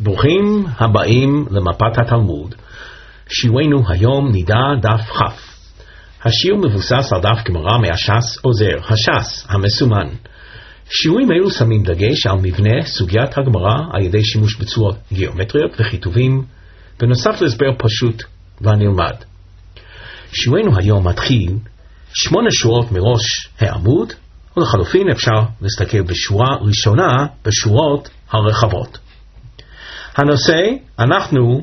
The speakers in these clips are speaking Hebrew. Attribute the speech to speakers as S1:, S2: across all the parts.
S1: ברוכים הבאים למפת התלמוד. שיעורנו היום נידע דף כ'. השיעור מבוסס על דף גמרא מהש"ס עוזר, הש"ס המסומן. שיעורים אלו שמים דגש על מבנה סוגיית הגמרא על ידי שימוש בצורות גיאומטריות וכיתובים, בנוסף להסבר פשוט והנלמד. שיעורנו היום מתחיל 8 שורות מראש העמוד, ולחלופין אפשר להסתכל בשורה ראשונה בשורות הרחבות. הנושא, אנחנו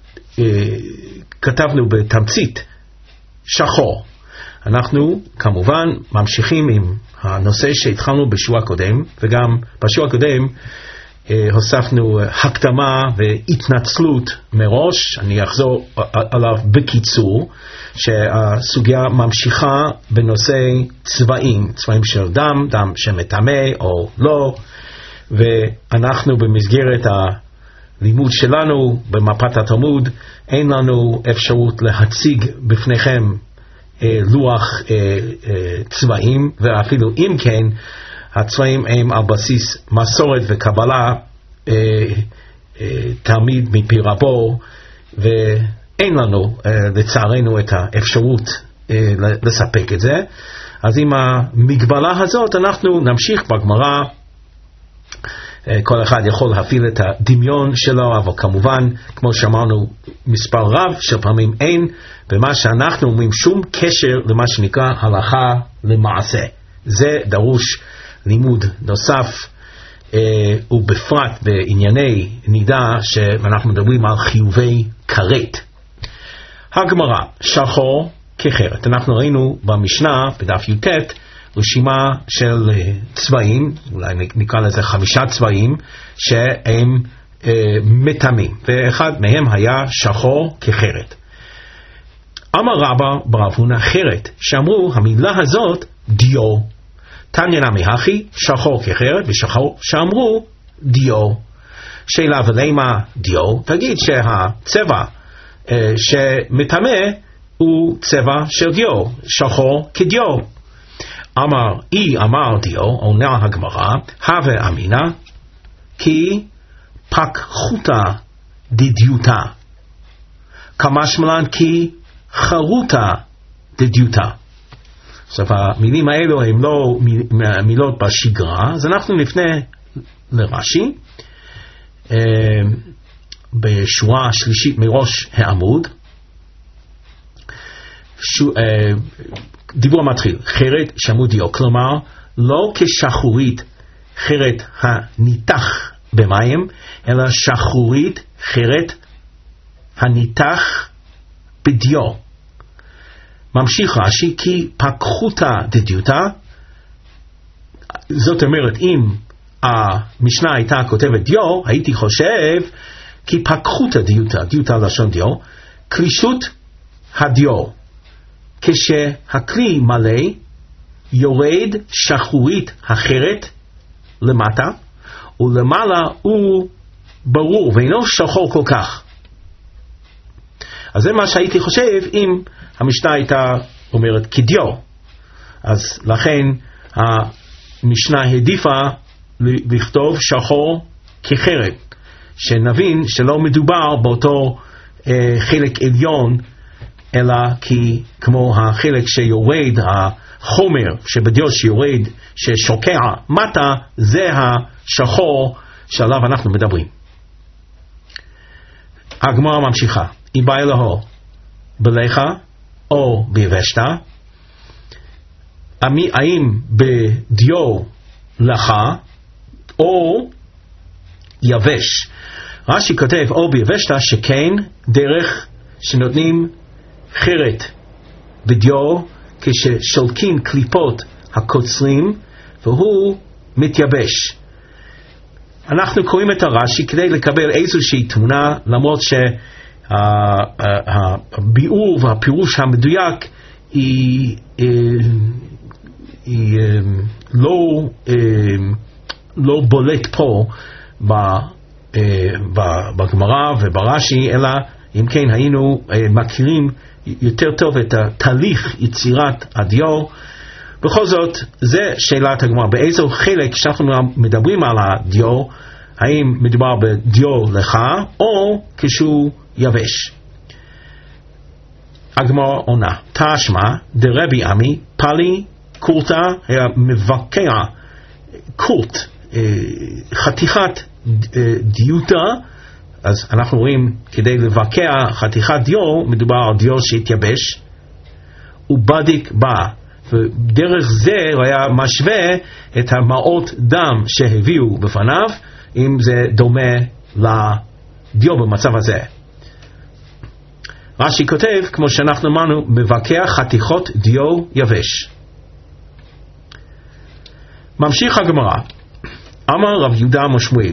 S1: כתבנו בתמצית שחור. אנחנו כמובן ממשיכים עם הנושא שהתחלנו בשיעור הקודם, וגם בשיעור הקודם הוספנו הקדמה והתנצלות מראש. אני אחזור עליו בקיצור, שהסוגיה ממשיכה בנושא צבעים, צבעים של דם שמטמא או לא, ואנחנו במסגרת הלימוד שלנו במפת התלמוד, אין לנו אפשרות להציג בפניכם לוח צבעים, ואפילו אם כן, הצבעים הם על בסיס מסורת וקבלה תמיד מפי רבו, ואין לנו לצערנו את האפשרות לספק את זה. אז עם המגבלה הזאת אנחנו נמשיך בגמרא. כל אחד יכול להפעיל את הדמיון שלו, אבל כמובן, כמו שאמרנו, מספר רב של פעמים אין במה שאנחנו אומרים שום קשר למה שנקרא הלכה למעשה. זה דרוש לימוד נוסף, ובפרט בענייני נידה שאנחנו מדברים על חיובי כרת. הגמרא, שחור כחרת. אנחנו ראינו במשנה בדף י"ט רשימה של צבעים, אולי נקרא לזה 5 צבעים שהם מטמאים, ואחד מהם היה שחור כחרת. אמר רבא ברב הונא חרת, שאמרו המילה הזאת דיו. תניא נמי הכי שחור כחרת, ושחור שאמרו דיו. שאלה ולמה דיו? תגיד שהצבע שמטמא הוא צבע של דיו, שחור כדיו. אמר דיו, עונה הגמרא, הווה אמינה, כי פקחותא דדיוטה, כמשמען כי חרותא דדיוטה. עכשיו המילים האלו הן לא מילות בשגרה, אז אנחנו נפנה לרש"י, בשורה השלישית מראש העמוד, דיבור מתחיל, חרת שמעו דיו, כלומר לא כשחורית חרת הניתח במים, אלא שחורית חרת הניתח בדיו. ממשיך רש"י, כי פקחותא דדיוטה, זאת אומרת אם המשנה הייתה כותבת דיו, הייתי חושב כי פקחותא דיוטה, דיוטה לשון דיו, קלישות הדיו. כשהכלי מלא יורד שחורית החרת למטה, ולמעלה הוא ברור ואינו שחור כל כך. אז זה מה שהייתי חושב אם המשנה הייתה אומרת כדיו. אז לכן המשנה העדיפה לכתוב שחור כחרת, שנבין שלא מדובר באותו חלק עליון, אלא כי כמו החלק שיורד, החומר שבדיו שיורד, ששוקע מטה, זה השחור שעליו אנחנו מדברים. הגמרא ממשיכה, אם בא אלוהו בלחה או ביבשתה, האם בדיו לחה או יבש? רש"י כותב או ביבשתה, שכן דרך שנותנים חרת בדיו כששולקים קליפות הקוצרים והוא מתייבש. אנחנו קוראים את הרש"י כדי לקבל איזושהי תמונה, למרות שהביאור והפירוש המדויק היא לא בולט פה בגמרא וברש"י, אלא אם כן היינו מכירים יותר טוב את התהליך יצירת הדיו. בכל זאת, זה שאלת הגמרא, באיזו חלק שאנחנו מדברים על הדיו, האם מדובר בדיו לך או כשהוא יבש. הגמרא עונה, תשמע דרבי עמי פלי קורטה, היה מבקע קורט, חתיכת דיוטה. אז אנחנו רואים כדי לבקע חתיכת דיו מדובר על דיו שהתייבש, ובדיק בה, ודרך זה הוא היה משווה את המעות דם שהביאו בפניו אם זה דומה לדיו במצב הזה. רש"י כותב, כמו שאנחנו אמרנו, מבקע חתיכות דיו יבש. ממשיך הגמרא, אמר רב יהודה משמואל,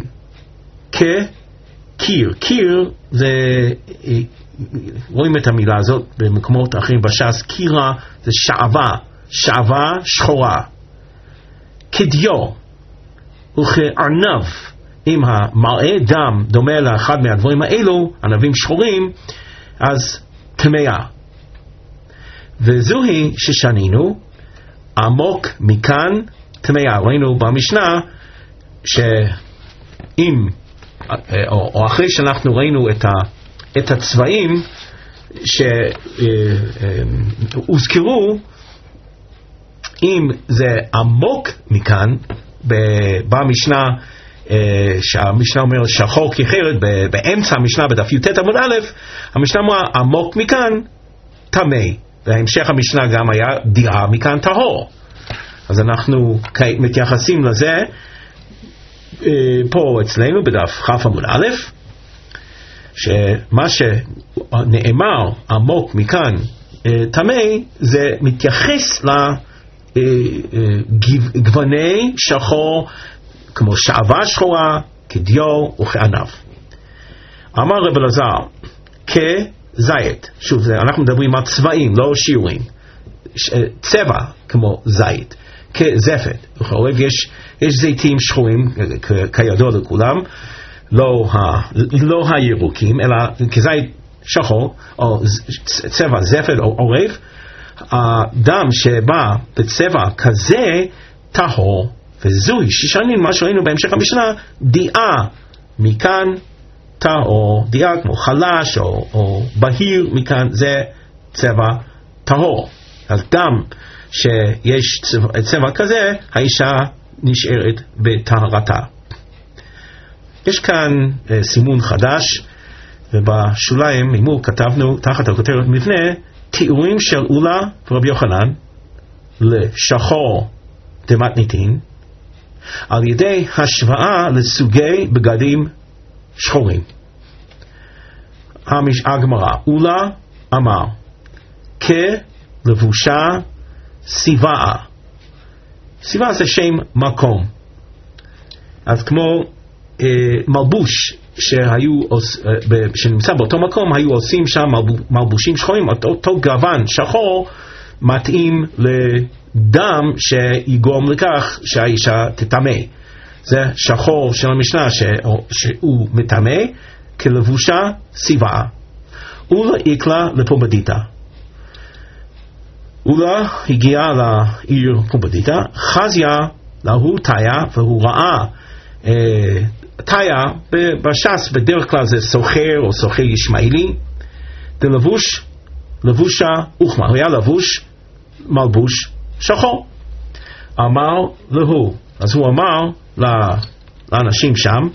S1: כקיר, קיר זה, רואים את המילה הזאת במקומות אחרים בש"ס, קירה זה שעבה, שעבה שחורה, כדיו וכארנב, אם המראה דם דומה לאחד מהדברים האלו, ענבים שחורים, אז טמאה. וזוהי ששנינו עמוק מכאן טמאה. ראינו במשנה שאם או אחרי שאנחנו ראינו את הצבעים שהוזכרו, אם זה עמוק מכאן במשנה, שהמשנה אומר שחור כחרד, באמצע המשנה בדף י"ט עמוד א', המשנה אמרה עמוק מכאן טמא, והמשך המשנה גם היה דירה מכאן טהור. אז אנחנו מתייחסים לזה פה אצלנו בדף כ' עמוד א', שמה שנאמר עמוק מכאן טמא זה מתייחס לגווני שחור כמו שעבה שחורה, כדיו וכענב. אמר רב אלעזר, כזית, שוב אנחנו מדברים על צבעים לא שיעורים, צבע כמו זית, כזפת וחורב, יש זיתים שחורים כידוע לכולם, לא הירוקים אלא כזית שחור או צבע זפת או עורב, הדם שבא בצבע כזה טהור, וזוהי ששנים מה שראינו בהמשך המשנה, דיעה מכאן טהור, דיעה כמו חלש או בהיר מכאן זה צבע טהור. אז דם שיש צבע כזה, האישה נשארת בטהרתה. יש כאן סימון חדש, ובשוליים ממול כתבנו תחת הכותרת מבנה תיאורים של אולה ורבי יוחנן לשחור דמתניתין על ידי השוואה לסוגי בגדים שחורים. הגמרא, אולה אמר כלבושה סיבאה. סיבאה זה שם מקום, אז כמו מלבוש שנמצא באותו מקום היו עושים שם מלבושים שחורים, אותו גוון שחור מתאים לדם שיגרום לכך שהאישה תטמא. זה שחור של המשנה שהוא מטמא כלבושה סיבאה. אולה איקלה לפומבדיתא. אולה הגיעה לעיר פומבדיתא, חזיה להוא תאיה, והוא ראה תאיה בש"ס בדרך כלל זה סוחר או סוחר ישמעאלי, לבושה אוכמה, הוא היה לבוש מלבוש שחור. אמר להוא, אז הוא אמר לאנשים שם,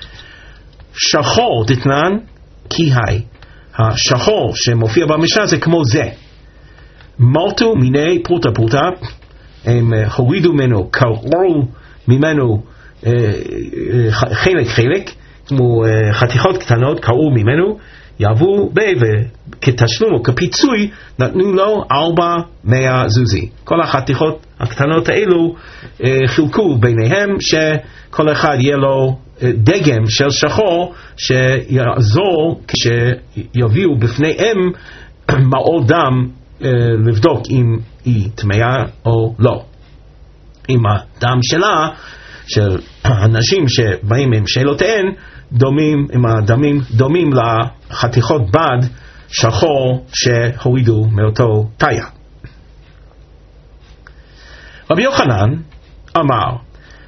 S1: שחור דתנן כי היי, השחור שמופיע במשנה זה כמו זה, מלטו מיני פרוטה פרוטה, הם הורידו ממנו, קרעו ממנו חלק, כמו חתיכות קטנות, קרעו ממנו, יעבו וכתשלום או כפיצוי נתנו לו 400 זוזי. כל החתיכות הקטנות האלו חילקו ביניהם, שכל אחד יהיה לו דגם של שחור שיעזור כשיביאו בפניהם מעות דם לבדוק אם היא טמאה או לא. אם הדם שלה, של אנשים שבאים עם שאלותיהן, אם הדמים דומים לחתיכות בד שחור שהורידו מאותו תאיה. רבי יוחנן אמר,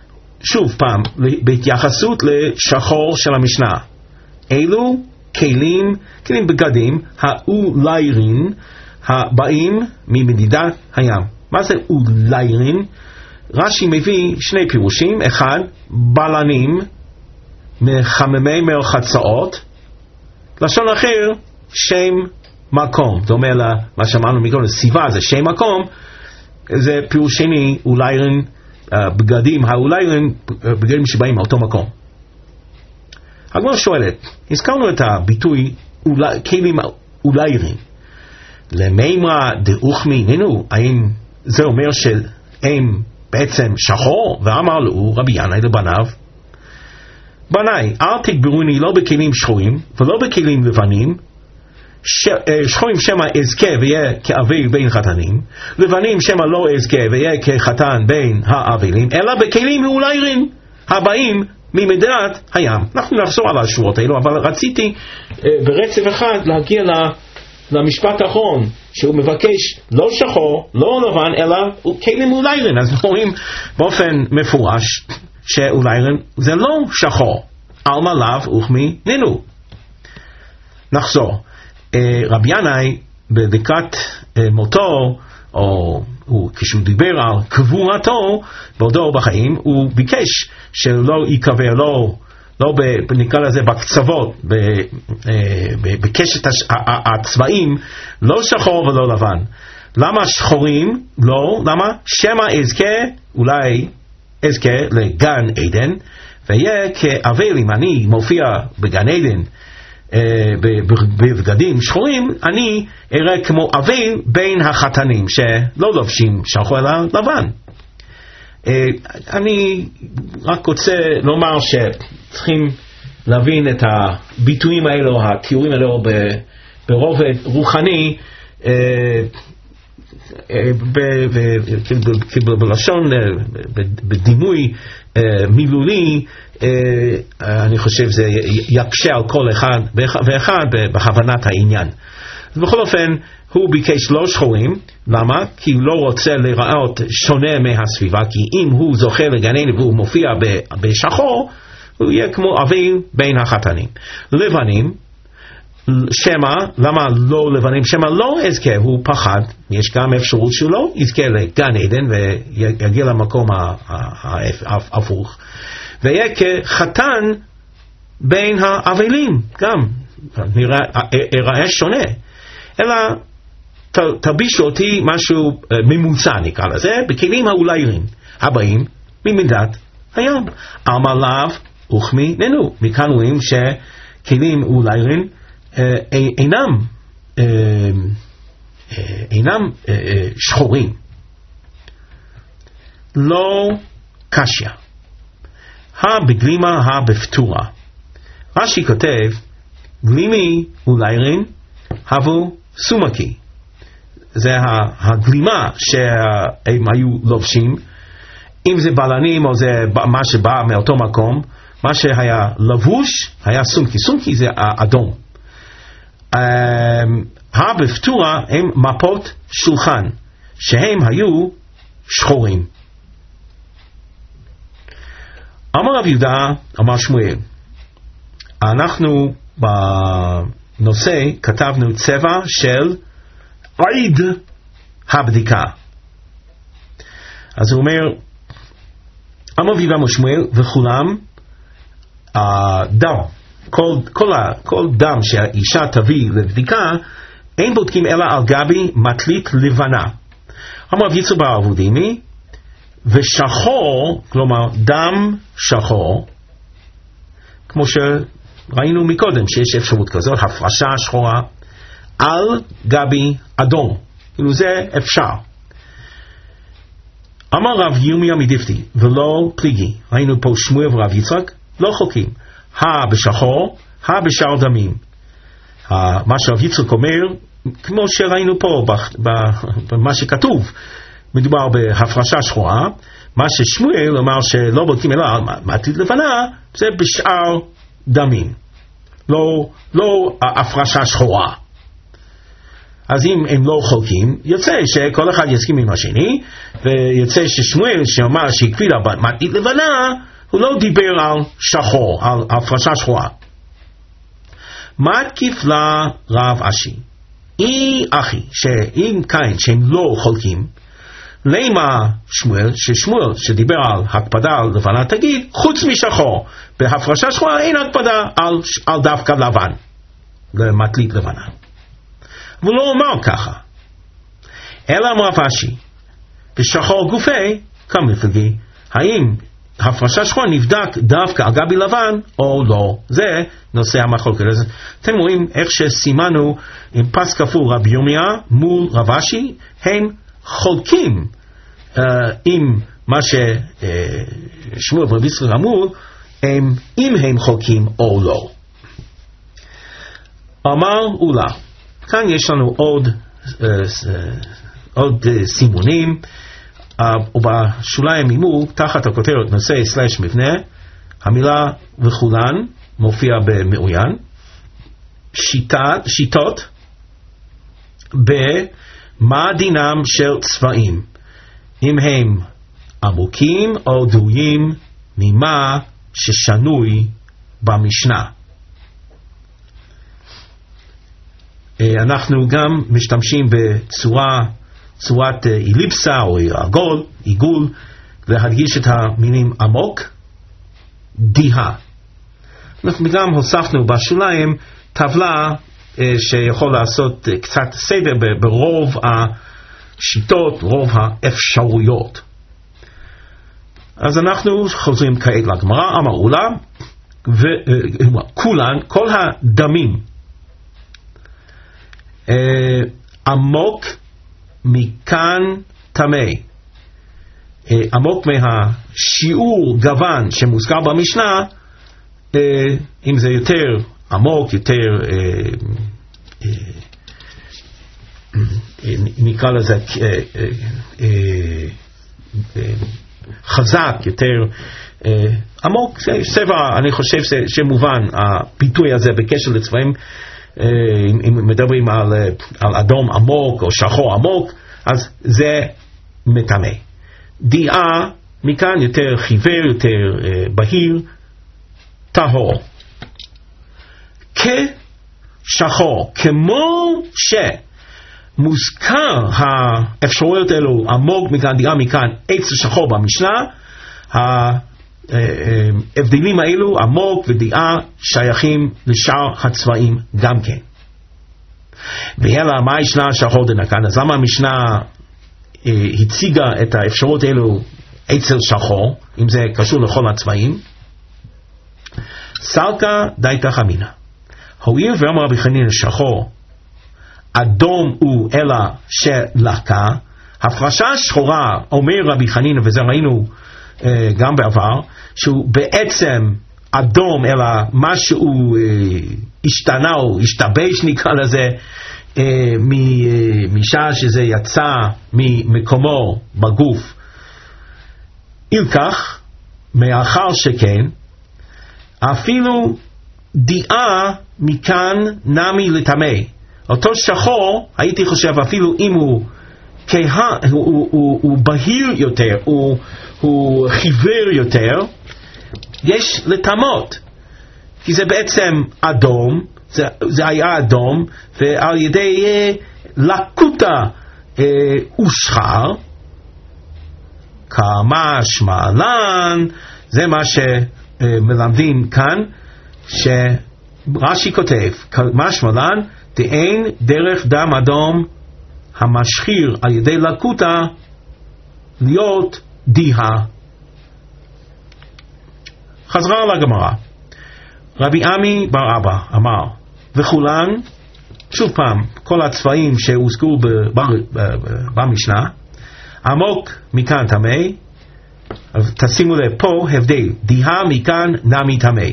S1: שוב פעם, בהתייחסות לשחור של המשנה, אלו כלים בגדים האוליירין הבאים ממדידת הים. מה זה אוליירין? רש"י מביא שני פירושים, אחד, בלנים מחממי מרחצאות, לשון אחר, שם מקום. זאת אומרת, מה שאמרנו מקודם, סיבה זה שם מקום, זה פירוש שני, אוליירין, בגדים האוליירין, בגדים שבאים מאותו מקום. הגמרא שואלת, הזכרנו את הביטוי כלים אוליירין, למימרא דאוכמי נינו, האם זה אומר שהם בעצם שחור? ואמר לו רבי ינאי לבניו, בניי, אל תגברוני לא בכלים שחורים ולא בכלים לבנים, שחורים שמה אזכה ויהיה כאבל בין חתנים, לבנים שמה לא אזכה ויהיה כחתן בין האבלים, אלא בכלים אוליירין הבאים ממדידת הים. אנחנו נחזור על השורות האלו, אבל רציתי ברצף אחד להגיע למשפט האחרון, שהוא מבקש לא שחור, לא לבן, אלא כלים אוליירין. אז רואים באופן מפורש שאוליירין זה לא שחור, עלמא לאו וכמי נינו. נחזור. רבי ינאי בדקת מותו, או כשהוא דיבר על קבורתו בעודו בחיים, הוא ביקש שלא ייקבר, לא נקרא לזה בקצוות, בקשת הצבעים, לא שחור ולא לבן. למה שחורים? לא. למה? שמא אזכה, אולי אזכה לגן עדן, ויהיה כאבל, אם אני מופיע בגן עדן בבגדים שחורים, אני אראה כמו אבל בין החתנים שלא לובשים שחור אלא לבן. אני רק רוצה לומר שצריכים להבין את הביטויים האלו, התיאורים האלו ברובד רוחני, בלשון, בדימוי מילולי, אני חושב זה יקשה על כל אחד ואחד בהבנת העניין. בכל אופן, הוא ביקש לא שחורים. למה? כי הוא לא רוצה לראות שונה מהסביבה, כי אם הוא זוכה לגנן והוא מופיע בשחור, הוא יהיה כמו אבל בין החתנים. לבנים, שמה, למה לא לבנים? שמה לא יזכה, הוא פחד, יש גם אפשרות שהוא לא יזכה לגן עדן ויגיע למקום ההפוך, ויהיה כחתן בין האבלים, גם יראה שונה. אלא תלבישו אותי משהו ממוצע, נקרא לזה, בכלים האוליירין הבאים ממדידת הים. עלמא לאו וכמי נינו. מכאן רואים שכלים אוליירין אינם שחורים. לא קשיא. בגלימה בפטורה. רש"י כותב, גלימי אוליירין הבו סומקי. זה הגלימה שהם היו לובשים, אם זה בלנים או זה מה שבא מאותו מקום, מה שהיה לבוש היה סומקי. סומקי זה אדום. בפטורה הם מפות שולחן שהם היו שחורים. אמר רב יהודה, אמר שמואל, אנחנו בנושא כתבנו צבע של עיד הבדיקה. אז הוא אומר, אמר רב יהודה אמר שמואל, וכולם דם, כל דם שהאישה תביא לבדיקה, אין בודקים אלא על גבי מטלית לבנה. אמר רב יצחק בר אבודימי, ושחור, כלומר דם שחור, כמו שראינו מקודם שיש אפשרות כזאת, הפרשה שחורה על גבי אדום, כאילו זה אפשר. אמר רב ירמיה מדיפתי, ולא פליגי, ראינו פה שמואל ורב יצחק, לא חוקים, בשחור, בשאר דמים. מה שרב יצחק אומר, כמו שראינו פה במה שכתוב, מדובר בהפרשה שחורה. מה ששמואל אמר שלא בודקים אלא מטלית לבנה, זה בשאר דמים, לא הפרשה שחורה. אז אם הם לא חולקים, יוצא שכל אחד יסכים עם השני, ויוצא ששמואל שאמר שהקפיד על מטלית לבנה, הוא לא דיבר על שחור, על הפרשה שחורה. מתקיף לה רב אשי, אי אחי, שאם כאן שהם לא חולקים, למה שמואל, ששמואל שדיבר על הקפדה על לבנה תגיד, חוץ משחור, בהפרשה שחורה אין הקפדה על דווקא לבן, למטלית לבנה. והוא לא אומר ככה, אלא אמר אשי, בשחור גופי, כמפלגי, האם הפרשה שחורה נבדק דווקא על גבי לבן או לא? זה נושא המחלוקת. אז אתם רואים איך שסימנו עם פס כפול רבי ירמיה מול רב אשי, הם חולקים עם מה ששמואל ורבי יצחק אמרו, אם הם חולקים או לא. אמר אולה, כאן יש לנו עוד סימונים, ובשוליים מימו תחת הכותרת נושא סלש מבנה, המילה וכולן מופיע במעוין, שיטות במה דינם של צבעים, אם הם עמוקים או דהויים ממה ששנוי במשנה. אנחנו גם משתמשים צורת אליפסה או עיגול, להדגיש את המילים עמוק, דיהה. אנחנו גם הוספנו בשוליים טבלה שיכול לעשות קצת סדר ברוב השיטות, רוב האפשרויות. אז אנחנו חוזרים כעת לגמרא, אמרו לה, וכולן, כל הדמים, עמוק מכאן טמא, עמוק מהשיעור גוון שמוזכר במשנה, אם זה יותר עמוק, יותר נקרא לזה חזק, יותר עמוק, סבע, אני חושב שמובן הביטוי הזה בקשר לצבעים, אם מדברים על אדום עמוק או שחור עמוק, אז זה מטמא. דיעה מכאן יותר חיוור, יותר בהיר, טהור. כשחור, כמו שמוזכר האפשרויות האלו, עמוק מכאן, דיעה מכאן, עץ שחור במשנה, ההבדלים האלו, עמוק ודיעה, שייכים לשאר הצבעים גם כן. ואלא מה ישנה שחור דנקן? אז למה המשנה הציגה את האפשרות האלו אצל שחור, אם זה קשור לכל הצבעים? סלקה דייתא חמינא, הואיל ואמר רבי חנינא שחור, אדום הוא אלא שלקה, הפרשה שחורה, אומר רבי חנינא, וזה ראינו גם בעבר, שהוא בעצם אדום, אלא משהו השתנה או השתבש נקרא לזה, משעה שזה יצא ממקומו בגוף. אילכך, מאחר שכן, אפילו דיעה מכאן נמי לטמא. אותו שחור, הייתי חושב אפילו אם הוא בהיר יותר, הוא חיוור יותר, יש לטמאות, כי זה בעצם אדום, זה היה אדום, ועל ידי לקוטה הושחר, כמשמע לן, זה מה שמלמדים כאן, שרש"י כותב, כמשמע לן, דאין דרך דם אדום המשחיר על ידי לקוטה להיות דיהה. חזרה לגמרא, רבי עמי בר אבא אמר, וכולן, שוב פעם, כל הצבעים שהוזכרו במשנה, עמוק מכאן טמא, תשימו לב פה הבדל, דיהה מכאן נמי טמא.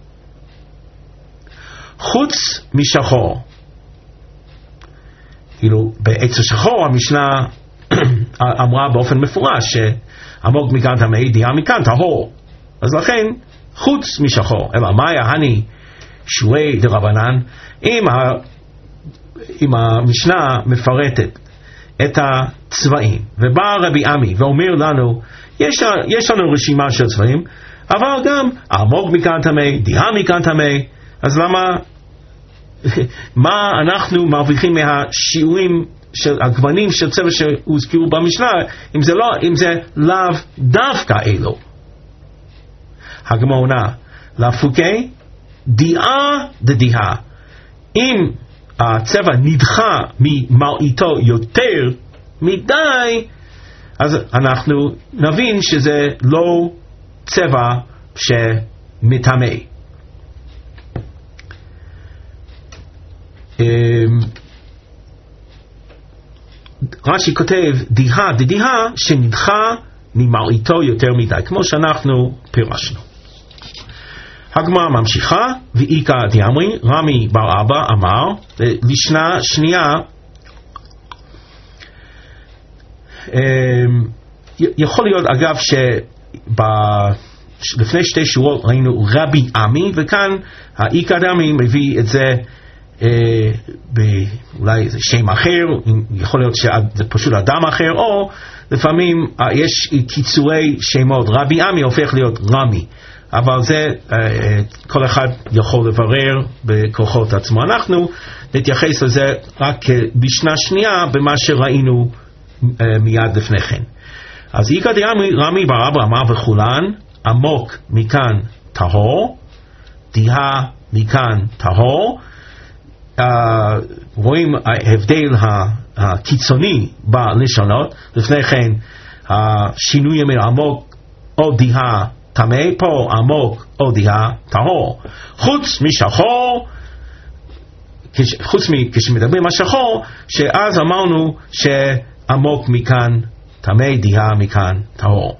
S1: חוץ משחור, כאילו בעץ השחור המשנה אמרה באופן מפורש שעמוק מכאן טמא, דיהה מכאן טהור. אז לכן חוץ משחור, אלא מאיה הני שועי דרבנן, אם המשנה מפרטת את הצבעים, ובא רבי עמי ואומר לנו, יש לנו רשימה של צבעים, אבל גם אלמוג מכאן טמא, דירה מכאן טמא. אז למה, מה אנחנו מרוויחים מהשיעורים של הגוונים של צבע שהוזכרו במשנה, אם זה לאו דווקא אלו? הגמרא עונה, לפוקי דיעה דדיעה. אם הצבע נדחה ממראיתו יותר מדי, אז אנחנו נבין שזה לא צבע שמטמא. רש"י כותב דיעה דדיעה שנדחה ממראיתו יותר מדי, כמו שאנחנו פירשנו. הגמרא ממשיכה, ואיכא דאמרי, רמי בר אבא אמר, לשנה שנייה, יכול להיות אגב שלפני שתי שורות ראינו רבי עמי, וכאן האיכא דאמרי מביא את זה אולי זה שם אחר, יכול להיות שזה פשוט אדם אחר, או לפעמים יש קיצורי שמות, רבי עמי הופך להיות רמי, אבל זה כל אחד יכול לברר בכוחות עצמו. אנחנו נתייחס לזה רק בשנה שנייה במה שראינו מיד לפני כן. אז איכא דאמרי רמי בר אבא אמר וכולן, עמוק מכאן טהור, דיעה מכאן טהור. רואים ההבדל הקיצוני בלשונות. לפני כן השינוי מעמוק או דיעה טמא, פה עמוק או דיעה טהור. חוץ משחור, כשמדברים על שחור, שאז אמרנו שעמוק מכאן טמא, דיעה מכאן טהור.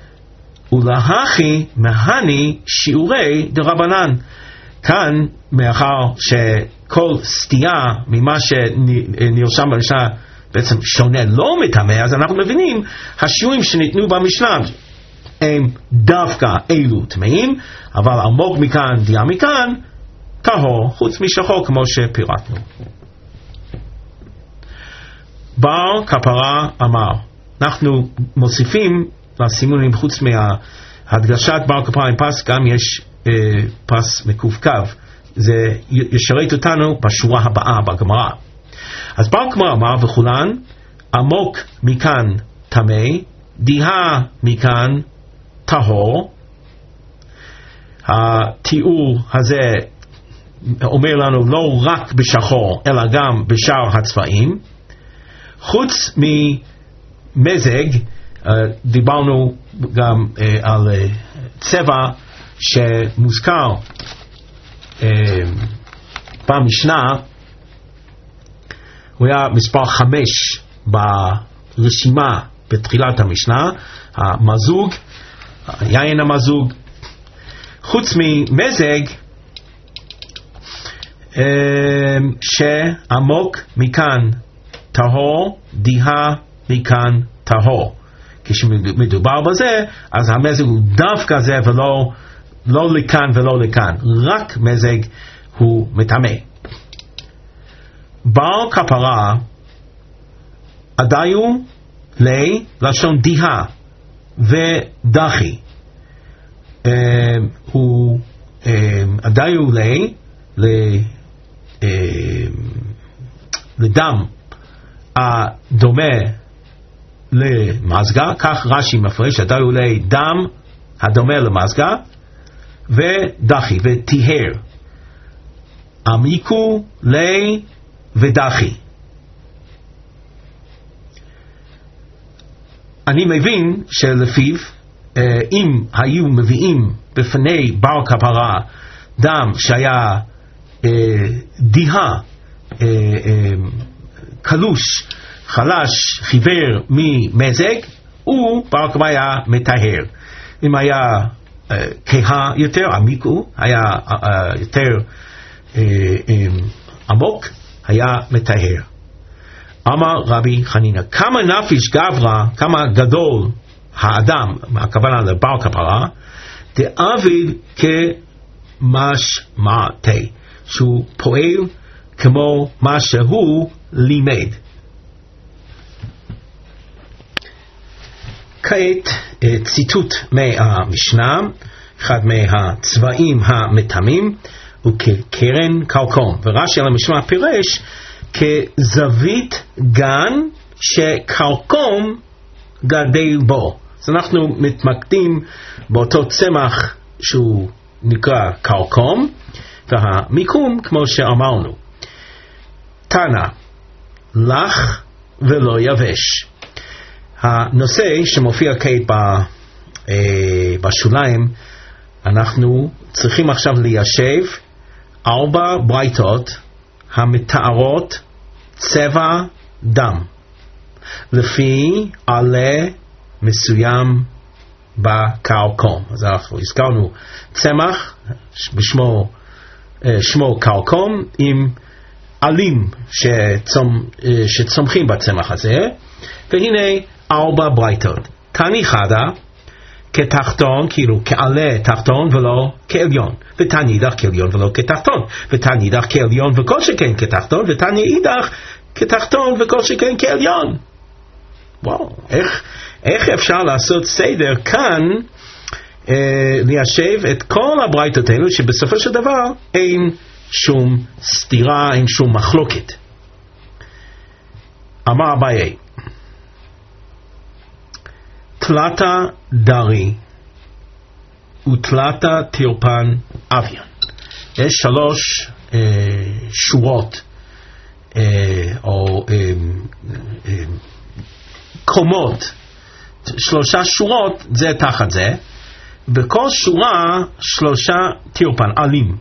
S1: ולהכי מהני שיעורי דרבנן. כאן מאחר שכל סטייה ממה שנרשם במשנה בעצם שונה לא מטמא, אז אנחנו מבינים השיעורים שניתנו במשנה הם דווקא אלו טמאים, אבל עמוק מכאן דיעה מכאן טהור, חוץ משחור כמו שפירטנו. בר כפרה אמר, אנחנו מוסיפים לסימונים, חוץ מהדגשת בר כפרה עם פס, גם יש פס מקווקו, זה ישרת אותנו בשורה הבאה בגמרא. אז בר כפרה אמר וכולן, עמוק מכאן טמא, דיעה מכאן טהור. התיאור הזה אומר לנו לא רק בשחור אלא גם בשאר הצבעים. חוץ ממזג, דיברנו גם על צבע שמוזכר במשנה, הוא היה מספר 5 ברשימה בתחילת המשנה, המזוג, יין המזוג. חוץ ממזג שעמוק מכאן טהור, דיעה מכאן טהור. כשמדובר בזה, אז המזג הוא דווקא זה ולא לכאן ולא לכאן, רק מזג הוא מטמא. בר כפרה עדיו לשון דיעה ודחי, הוא עדיו לדם הדומה למזגה, כך רש"י מפרש, עדיו לדם הדומה למזגה, ודחי וטיהר, עמיקו ודחי. אני מבין שלפיו אם היו מביאים בפני בר כפרה דם שהיה דיעה, קלוש, חלש, חיוור ממזג, הוא בר כפרה היה מטהר. אם היה כהה יותר, עמיקו, היה יותר עמוק, היה מטהר. אמר רבי חנינא, כמה נפיש גברא, כמה גדול האדם, הכוונה לבר כפרה, דעביד כמשמעתי, שהוא פועל כמו מה שהוא לימד. כעת ציטוט מהמשנה, אחד מהצבעים המתמים, וכקרן קרקום. ורש"י על המשמע פירש כזווית גן שקרקום גדל בו. אז אנחנו מתמקדים באותו צמח שהוא נקרא קרקום, והמיקום כמו שאמרנו. תנא, לח ולא יבש. הנושא שמופיע כעת בשוליים, אנחנו צריכים עכשיו ליישב 4 ברייתות המתארות צבע דם לפי עלה מסוים בקרקום. אז אנחנו הזכרנו צמח שמו קרקום עם עלים שצומחים בצמח הזה, והנה 4 ברייתות. תני חדה כתחתון, כאילו כעלה תחתון ולא כעליון, ותני אידך כעליון ולא כתחתון, ותני אידך כעליון וכל שכן כתחתון, ותני אידך כתחתון וכל שכן כעליון. וואו, איך אפשר לעשות סדר כאן, ליישב את כל הברייתות האלו, שבסופו של דבר אין שום סתירה, אין שום מחלוקת. אמר אביי, תלתה דרי ותלתה תרפן אביון. יש 3 שורות או קומות, 3 שורות זה תחת זה, בכל שורה 3 תרפן עלים.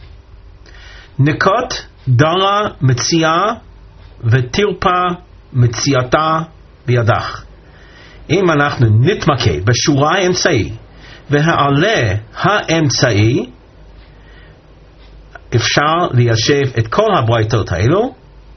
S1: נקות דרה מציאה ותרפה מציאתה בידך. אם אנחנו נתמקד בשורה האמצעי והעלה האמצעי, אפשר ליישב את כל הברייתות האלו.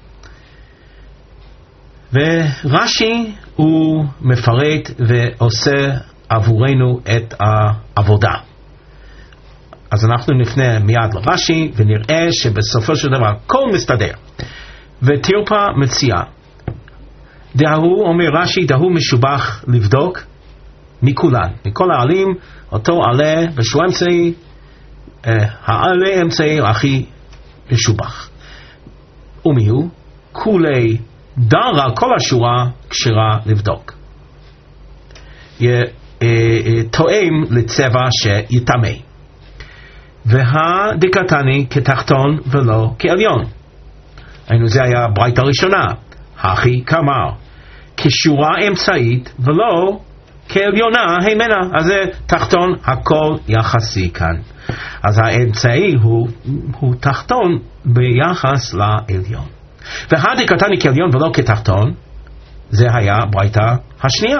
S1: ורש"י הוא מפרט ועושה עבורנו את העבודה. אז אנחנו נפנה מיד לרש"י ונראה שבסופו של דבר הכל מסתדר. ותרפה מציאה, דהוא אומר רש"י, דהוא משובח לבדוק מכולן, מכל העלים, אותו עלה ושהוא אמצעי, העלה אמצעי הכי משובח. ומיהו? כולי דרה, כל השורה כשרה לבדוק, תואם לצבע שיטמא. והדקתני כתחתון ולא כעליון. היינו, זה היה ברייתא הראשונה, הכי כאמר, כשורה אמצעית ולא כעליונה הימנה. אז זה תחתון, הכל יחסי כאן. אז האמצעי הוא תחתון ביחס לעליון. והדקתני כעליון ולא כתחתון, זה היה ברייתא השנייה,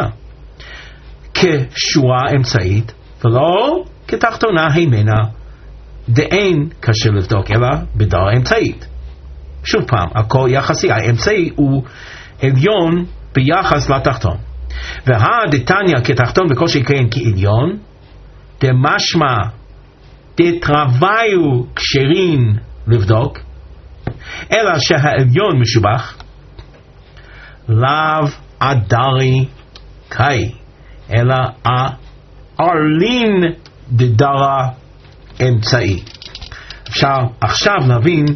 S1: כשורה אמצעית ולא כתחתונה הימנה, דאין קשה לבדוק אלא בדרה אמצעית. שוב פעם, הכל יחסי, האמצעי הוא עליון ביחס לתחתון. והדתניא כתחתון וכל שכן כעליון, דמשמע דתרוויו כשרים לבדוק, אלא שהעליון משובח, לאו אדרי קאי, אלא העלין דדרה אמצעי. אפשר עכשיו להבין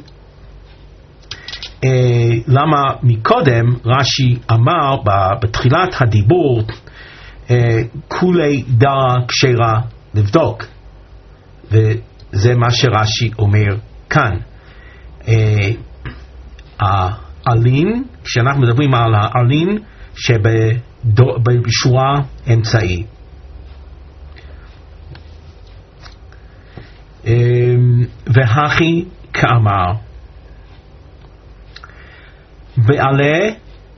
S1: למה מקודם רש"י אמר בתחילת הדיבור כולי דרה כשרה לבדוק, וזה מה שרש"י אומר כאן. העלין, כשאנחנו מדברים על העלין שבשורה אמצעי, והכי כאמר, ועלה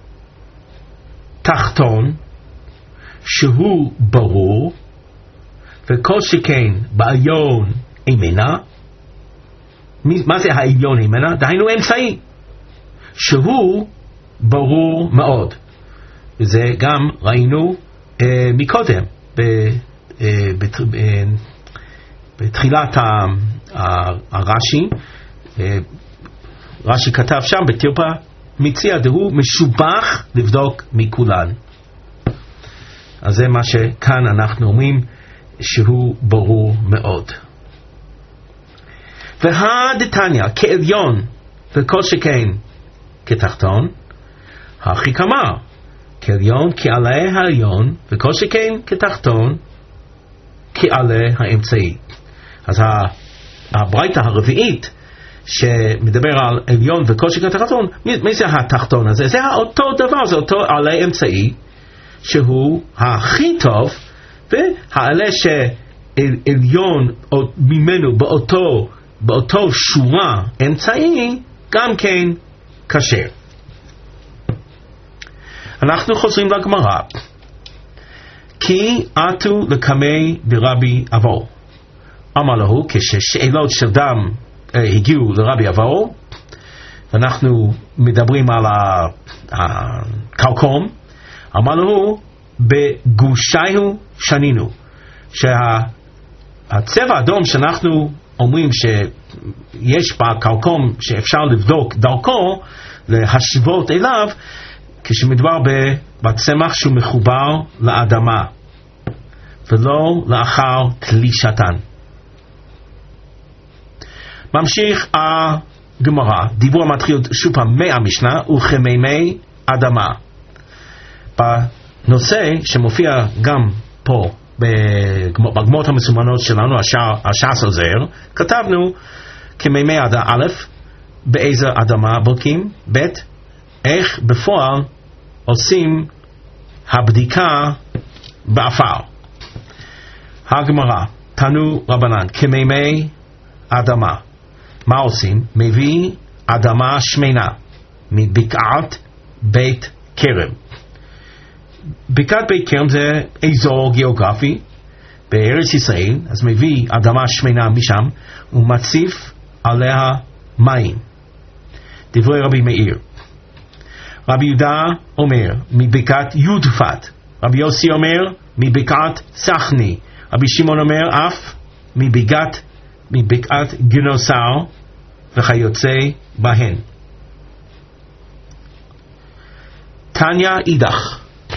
S1: תחתון שהוא ברור, וכל שכן בעליון אימנה. מה זה העליון אימנה? דהיינו אמצעי, שהוא ברור מאוד. וזה גם ראינו מקודם בתחילת הרש"י. רש"י כתב שם בתרפה מציאה, דהוא משובח לבדוק מכולן. אז זה מה שכאן אנחנו אומרים, שהוא ברור מאוד. והדתניא כעליון וכל שכן כתחתון, הכי כמר כעליון כעלה העליון וכל שכן כתחתון כעלה האמצעי. אז הברייתא הרביעית שמדבר על עליון וכל שכן תחתון, מי זה התחתון הזה? זה אותו דבר, זה אותו עלה אמצעי שהוא הכי טוב, והעלה שעליון ממנו באותו שורה אמצעי גם כן כשר. אנחנו חוזרים לגמרא. כי עטו לקמי דרבי אבו, אמר לו, כששאלות של דם הגיעו לרבי אבו, ואנחנו מדברים על הקלקום, אמר לו, בגושיהו שנינו, שהצבע האדום שאנחנו אומרים שיש בקלקום שאפשר לבדוק דרכו, להשוות אליו, כשמדבר בצמח שהוא מחובר לאדמה, ולא לאחר תלישתן. ממשיך הגמרא, דיבור מתחיל שוב פעם מהמשנה, וכמימי אדמה. בנושא שמופיע גם פה בגמרות המסומנות שלנו, הש"ס עוזר, כתבנו כמימי אדמה. א', באיזה אדמה בודקים? ב', איך בפועל עושים הבדיקה באפר. הגמרא, תנו רבנן, כמימי אדמה. מה עושים? מביא אדמה שמנה מבקעת בית כרם. בקעת בית כרם זה אזור גיאוגרפי בארץ ישראל, אז מביא אדמה שמנה משם ומציף עליה מים. דברי רבי מאיר. רבי יהודה אומר מבקעת יודפת, רבי יוסי אומר מבקעת סחני, רבי שמעון אומר אף מבקעת גינוסר וכיוצא בהן. תניא אידך,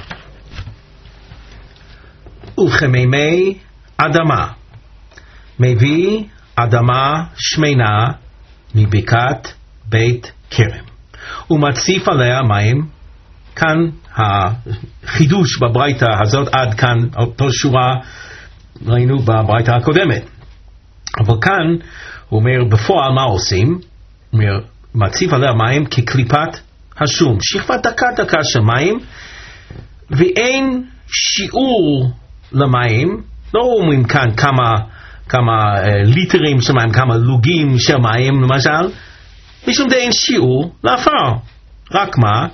S1: וכמימי אדמה, מביא אדמה שמנה מבקעת בית כרם ומציף עליה מים. כאן החידוש בברייתא הזאת, עד כאן אותו שורה ראינו בברייתא הקודמת, אבל כאן הוא אומר בפועל מה עושים? הוא אומר מציף עליה מים כקליפת השום, שכבת דקה של מים, ואין שיעור למים, לא אומרים כאן כמה ליטרים של מים, כמה לוגים של מים למשל, משום די אין שיעור לאפר. רק מה?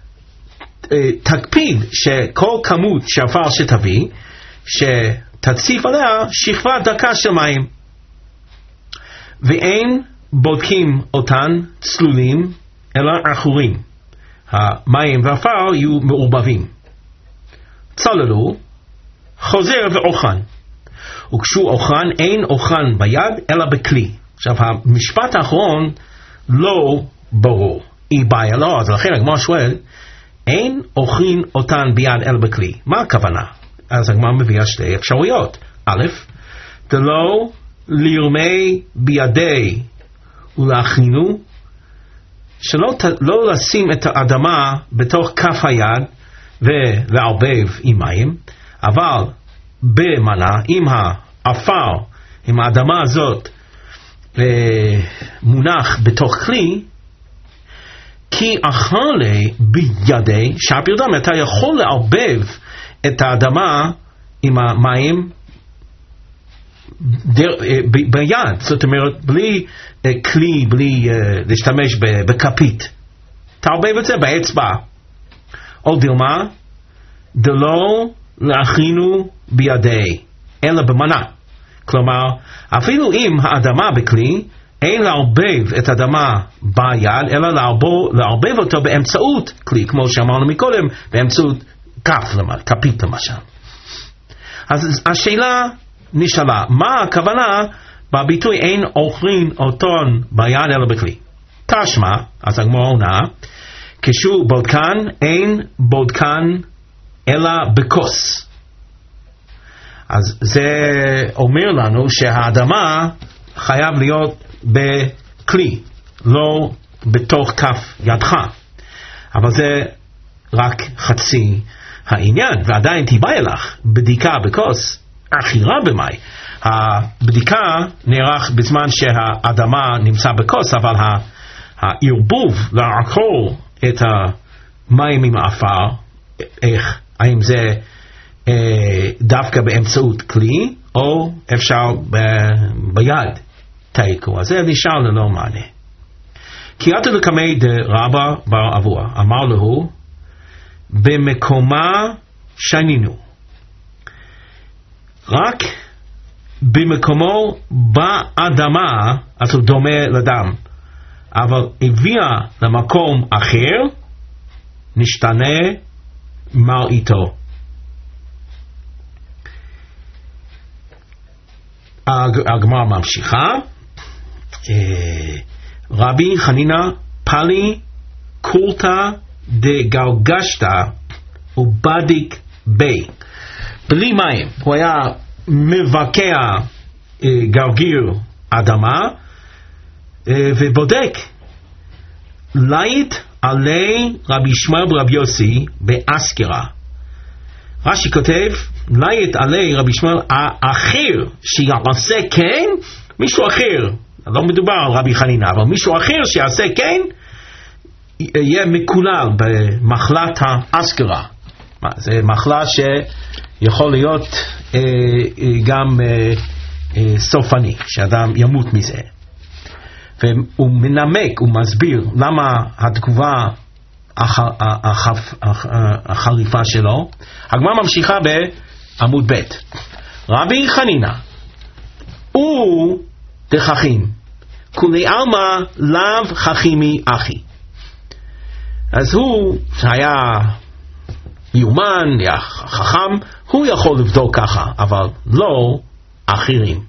S1: תקפיד שכל כמות שאפר שתביא, שתציף עליה שכבת דקה של מים, ואין בודקים אותן צלולים אלא עכורים. המים והאפר יהיו מעורבבים. צללו, חוזר ואוכן, וכשהוא אוכן אין אוכן ביד אלא בכלי. עכשיו המשפט האחרון לא ברור, היא בעיה לא, אז לכן הגמרא שואל, אין אוכלים אותן ביד אלא בכלי, מה הכוונה? אז הגמרא מביאה שתי אפשרויות. א', דלא לרמי בידי ולהכינו, שלא לשים את האדמה בתוך כף היד ולערבב עם מים, אבל במנה עם האפר, עם האדמה הזאת מונח בתוך כלי, כי אחרי בידי שפיר דם, אתה יכול לערבב את האדמה עם המים ביד, זאת אומרת בלי כלי, בלי להשתמש בכפית, תערבב את זה באצבע. או דילמה, דלא להכינו בידי אלא במנה, כלומר אפילו אם האדמה בכלי, אין לערבב את האדמה ביד אלא לערבב אותו באמצעות כלי, כמו שאמרנו מקודם, באמצעות כפית למשל. אז השאלה נשאלה, מה הכוונה בביטוי אין אוכלים אותן ביד אלא בכלי? תשמע, אז הגמרא עונה, כשהוא בודקן אין בודקן אלא בכוס. אז זה אומר לנו שהאדמה חייב להיות בכלי, לא בתוך כף ידך. אבל זה רק חצי העניין, ועדיין תיבאי לך בדיקה בכוס אכירה במאי. הבדיקה נערך בזמן שהאדמה נמצא בכוס, אבל הערבוב לעקור את המים עם האפר, איך, האם זה דווקא באמצעות כלי, או אפשר ביד תיקו. אז זה נשאר ללא מענה. כי עתה לקמי דרבא בר אבוה, אמר לו, במקומה שנינו. רק במקומו באדמה, אז הוא דומה לדם, אבל הביאה למקום אחר, נשתנה מראיתו. הגמרא ממשיכה, רבי חנינא פלי קורתא דגרגשתא ובדיק בי. בלי מים, הוא היה מבקע גרגיר אדמה ובודק. לית עלי רבי ישמעאל ברבי יוסי באסקרה. רש"י כותב, לית עלי רבי ישמעאל האחר שיעשה כן, מישהו אחר, לא מדובר על רבי חנינא, אבל מישהו אחר שיעשה כן, יהיה מקולל במחלת האסקרה. זה מחלה שיכול להיות גם סופני, שאדם ימות מזה. והוא מנמק, הוא מסביר למה התגובה החריפה שלו. הגמרא ממשיכה בעמוד ב'. רבי חנינא הוא דחכים, כולי עלמא לאו חכימי אחי. אז הוא היה מיומן, היה חכם, הוא יכול לבדוק ככה, אבל לא אחרים.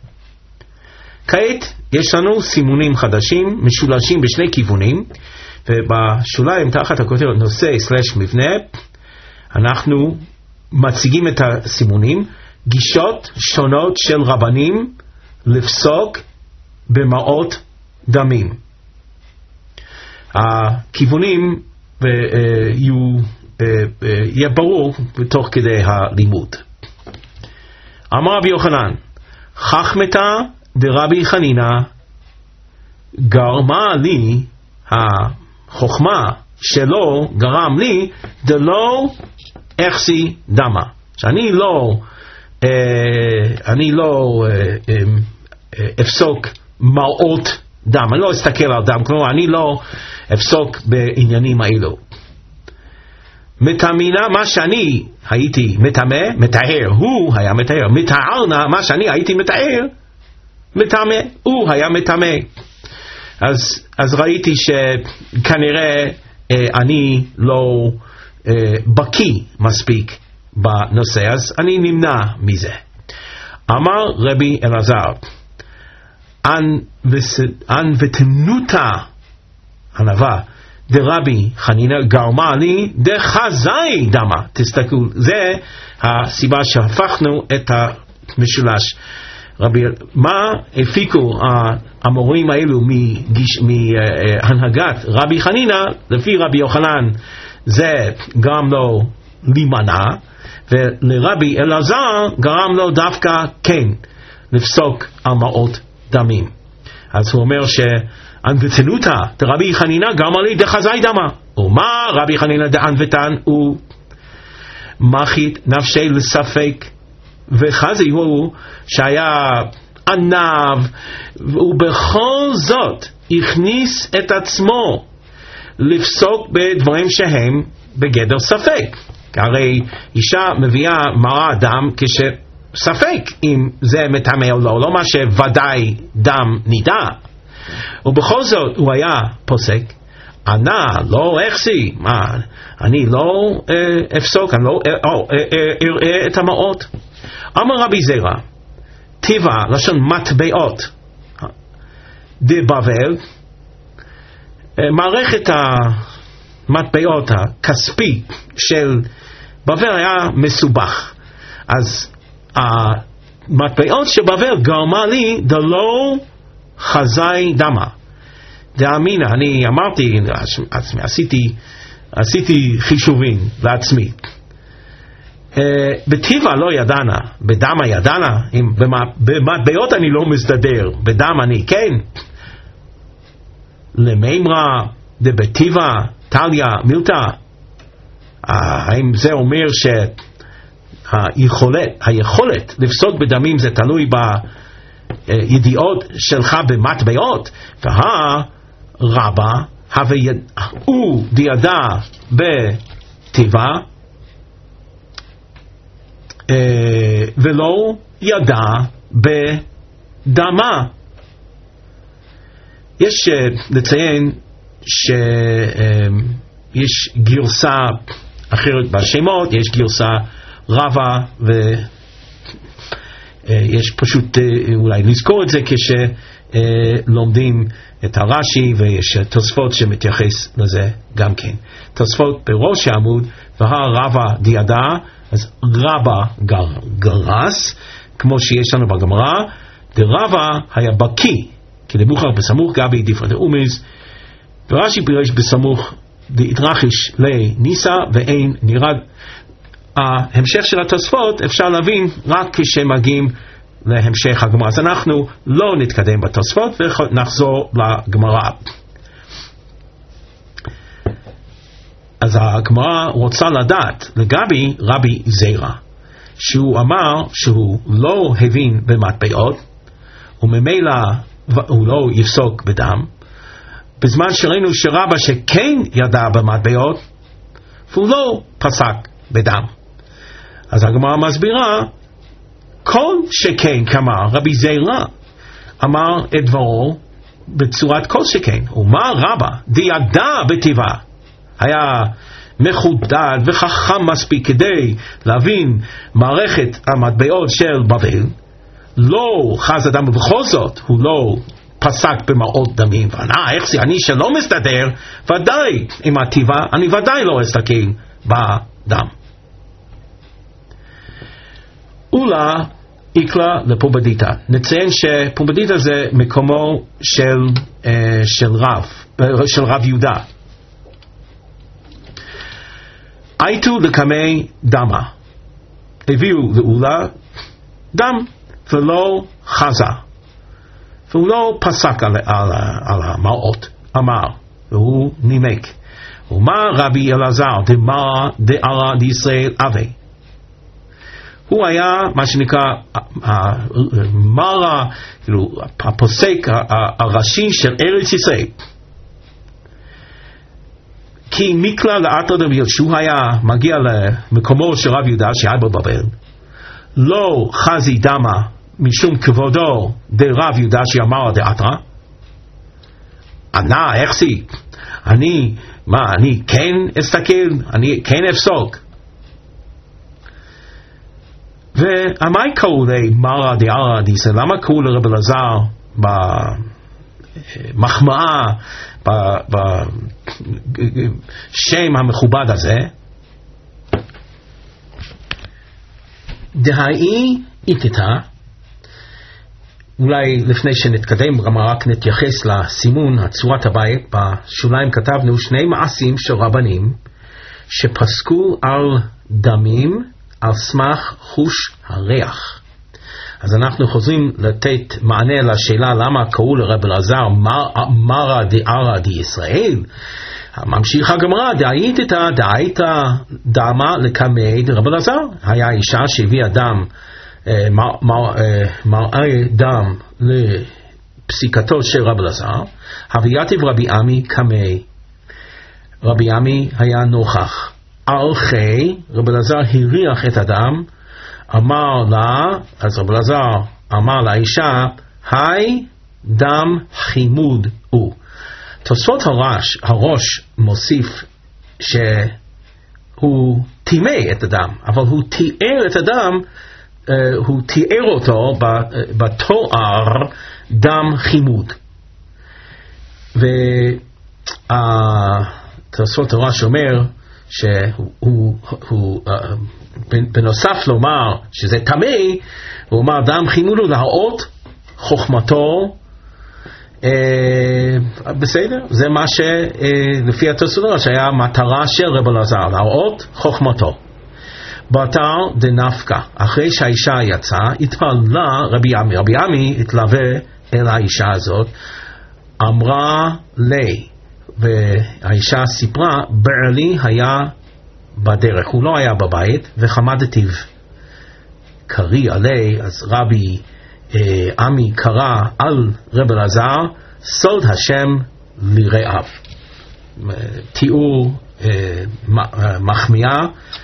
S1: כעת יש לנו סימונים חדשים, משולשים בשני כיוונים, ובשוליים תחת הכותרת נושא/מבנה, אנחנו מציגים את הסימונים, גישות שונות של רבנים לפסוק במעות דמים. הכיוונים יהיה ברור בתוך כדי הלימוד. אמר רבי יוחנן, חכמתא דרבי חנינא גרמה לי, החוכמה שלו גרם לי דלא אחסי דמה. שאני לא אפסוק מראות דם, אני לא אסתכל על דם, כלומר אני לא אפסוק בעניינים האלו. מתאמינה, מה שאני הייתי מתאר, הוא היה מתאר. מתארנה, מה שאני הייתי מתאר, מתאמה, הוא היה מתאמה. אז ראיתי שכנראה אני לא בקי מספיק בנושא, אז אני נמנע מזה. אמר רבי אלעזר, אן ותנותה ענווה דרבי חנינא גרמה לי דחזאי דמה. תסתכלו, זה הסיבה שהפכנו את המשולש. מה הפיקו המורים האלו מהנהגת רבי חנינא? לפי רבי יוחנן זה גרם לו להימנע, ולרבי אלעזר גרם לו דווקא כן לפסוק על מעות דמים. אז הוא אומר שאנבתנותא דרבי חנינא גרמה לי דחזאי דמה. ומה רבי חנינא דאנבתן הוא מחית נפשי לספק, וחזי הוא שהיה ענב, ובכל זאת הכניס את עצמו לפסוק בדברים שהם בגדר ספק. הרי אישה מביאה מראה דם כשספק אם זה מטמא או לא, לא מה שוודאי דם נידה. ובכל זאת הוא היה פוסק, ענה, לא אחסי, אני לא אפסוק, אני לא אראה את המעות. אמר רבי זרע, טבע, לשון מטבעות דבבל, מערכת המטבעות הכספי של בבל היה מסובך. אז המטבעות של בבל גרמה לי דלא חזאי דמה. דאמינה, אני אמרתי לעצמי, עשיתי חישובים לעצמי. בטבע לא ידענה, בדמה ידענה, במטבעות אני לא מסתדר, בדם אני כן. למימרה דבטבע טליה מילתא, האם זה אומר שהיכולת לפסוק בדמים זה תלוי בידיעות שלך במטבעות? והרבה הוא דידה בטבע ולא ידע בדמה. יש לציין שיש גרסה אחרת בשמות, יש גרסה רבה, ויש פשוט אולי לזכור את זה כשלומדים את הרש"י, ויש תוספות שמתייחס לזה גם כן. תוספות בראש העמוד, והרבה דידה, אז רבה גרס, כמו שיש לנו בגמרא, דרבה היה בקי, כי למוחר בסמוך גבי דיפרא דאומיז, ורש"י פירש בסמוך דאיתרחיש לניסה ואין נרד. ההמשך של התוספות אפשר להבין רק כשמגיעים להמשך הגמרא. אז אנחנו לא נתקדם בתוספות ונחזור לגמרא. אז הגמרא רוצה לדעת לגבי רבי זירא, שהוא אמר שהוא לא הבין במטבעות וממילא הוא לא יפסוק בדם, בזמן שראינו שרבא שכן ידע במטבעות והוא לא פסק בדם. אז הגמרא מסבירה, כל שכן כמה רבי זירא אמר את דברו בצורת כל שכן. ומה רבא דידה בטבע, היה מחודד וחכם מספיק כדי להבין מערכת המטבעות של בבל, לא חז אדם, ובכל זאת הוא לא פסק במראות דמים. איך זה אני שלא מסתדר, ודאי עם הטבע אני ודאי לא אסתכל בדם. אולה איקלה לפומבדיתא. נציין שפומבדיתא זה מקומו של רב יהודה. הייתו לקמי דמה, הביאו לאולה דם ולא חזה, והוא לא פסק על המראות, אמר, והוא נימק. ומה רבי אלעזר דמרא דערא דישראל אבי, הוא היה מה שנקרא מרא, כאילו הפוסק הראשי של ארץ ישראל. כי מקלע לאתר דוד, שהוא היה מגיע למקומו של רב יהודה שהיה בבבל, לא חזי דמה משום כבודו דרב יהודה שאמר דאתרא. איך זה? אני כן אסתכל, אני כן אפסוק. ומה קראו למרא דערא דישראל? למה קראו לרב אלעזר במחמאה, בשם המכובד הזה? דהאי איתתה, אולי לפני שנתקדם גם רק נתייחס לסימון הצורת הבית. בשוליים כתבנו שני מעשים של רבנים שפסקו על דמים על סמך חוש הריח. אז אנחנו חוזרים לתת מענה לשאלה למה קראו לרב אלעזר מרא דערא דישראל. ממשיך הגמרא, דאיתתא דאיתא דמה לקמי דרב אלעזר. היה אישה שהביאה דם, מראה דם לפסיקתו של רב אלעזר. הוויתיב רבי עמי קמי, רבי עמי היה נוכח. ארכי רב אלעזר הריח את הדם, אמר לה, אז רב אלעזר אמר לאישה, היי דם חימוד הוא. תוספות הראש מוסיף שהוא טימא את הדם, אבל הוא תיאר את הדם, הוא תיאר אותו בתואר דם חימוד. ותוספות הראש אומר שהוא בנוסף לומר שזה טמא, הוא אמר דם חימולו להראות חוכמתו. בסדר, זה מה שלפי התוספות שהיה המטרה של רב אלעזר, להראות חוכמתו. בתר דנפקה, אחרי שהאישה יצאה, התפללה רבי עמי התלווה אל האישה הזאת, אמרה לי, והאישה סיפרה, בעלי היה בדרך, הוא לא היה בבית, וחמדתיו קרי עלי, אז רבי עמי קרא על רב אלעזר, סוד השם לרעיו. תיאור מחמיאה,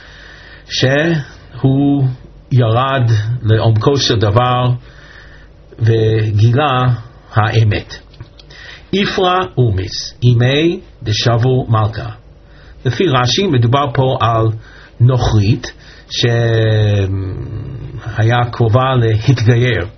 S1: שהוא ירד לעומקו של דבר וגילה האמת. איפרה אומיס, אימי דשבו מלכה. לפי רש"י מדובר פה על נוכרית שהיה קרובה להתגייר.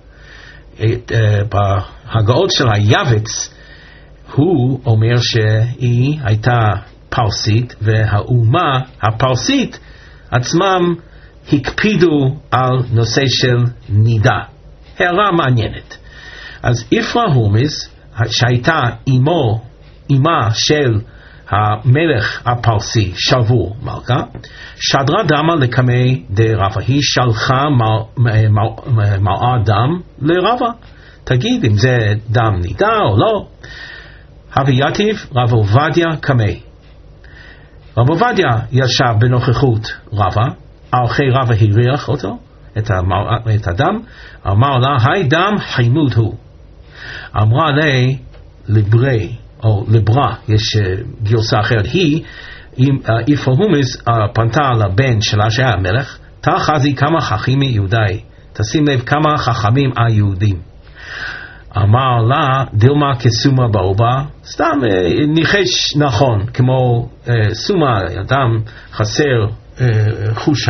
S1: בהגאות של היבץ הוא אומר שהיא הייתה פרסית, והאומה הפרסית עצמם הקפידו על נושא של נידה. הערה מעניינת. אז איפרה הומס, שהייתה אימה של המלך הפרסי שבו מלכה, שדרה דמה לקמי דרבה. היא שלחה מראה דם לרבה. תגיד אם זה דם נידה או לא. הווייתיב רב עובדיה קמי. רב עובדיה ישב בנוכחות רבה, אחרי רבה הריח אותו, את הדם, אמר לה, היי דם חימוד הוא. אמרה לי, לברי, או לברה, יש גרסה אחרת, היא, איפרה הומס, פנתה לבן שלה שהיה המלך, תחזי כמה חכימי יהודי, תשים לב כמה חכמים היהודים. אמר לה, דילמה כסומה בעובה, סתם ניחש נכון, כמו סומה, אדם חסר חוש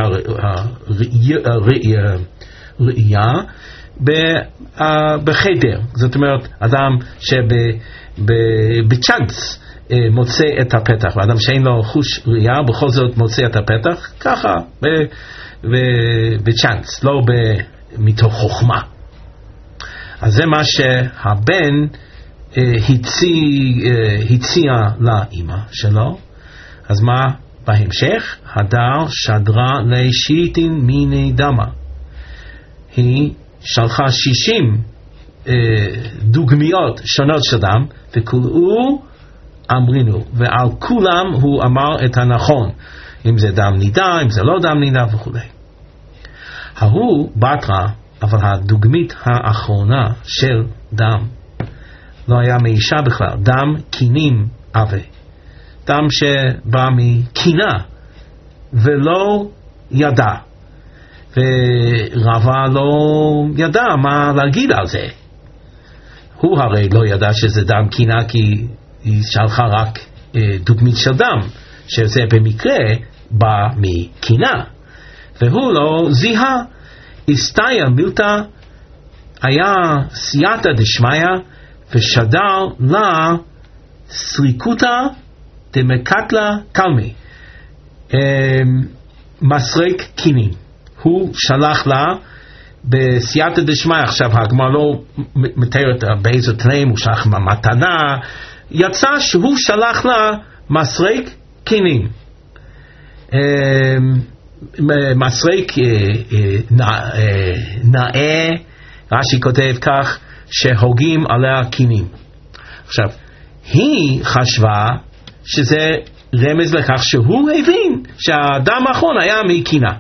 S1: הראייה בחדר. זאת אומרת, אדם שבצ'אנס מוצא את הפתח, ואדם שאין לו חוש ראייה בכל זאת מוצא את הפתח, ככה בצ'אנס, לא מתוך חוכמה. אז זה מה שהבן הציע לאמא שלו. אז מה בהמשך? הדר שדרה לשיטין מיני דמה. היא שלחה 60 דוגמיות שונות של דם, וכולו אמרינו, ועל כולם הוא אמר את הנכון, אם זה דם נידה, אם זה לא דם נידה וכו'. ההוא בתרה, אבל הדוגמית האחרונה של דם לא היה מאישה בכלל, דם קינים אבה, דם שבא מקינה ולא ידע, ורבה לא ידע מה להגיד על זה. הוא הרי לא ידע שזה דם קינה, כי היא שלחה רק דוגמית של דם, שזה במקרה בא מקינה, והוא לא זיהה. הסתיה מילתא היה סייעתא דשמיא, ושדר לה סריקותא דמקטלה קלמי, מסרק קינים. הוא שלח לה בסייעתא דשמיא. עכשיו הגמרא לא מתארת באיזה תנאים הוא שלח מתנה, יצא שהוא שלח לה מסרק קינים, מסרק נאה. רש"י כותב כך שהוגים עליה קינים. עכשיו היא חשבה שזה רמז לכך שהוא הבין שהאדם האחרון היה מקינה.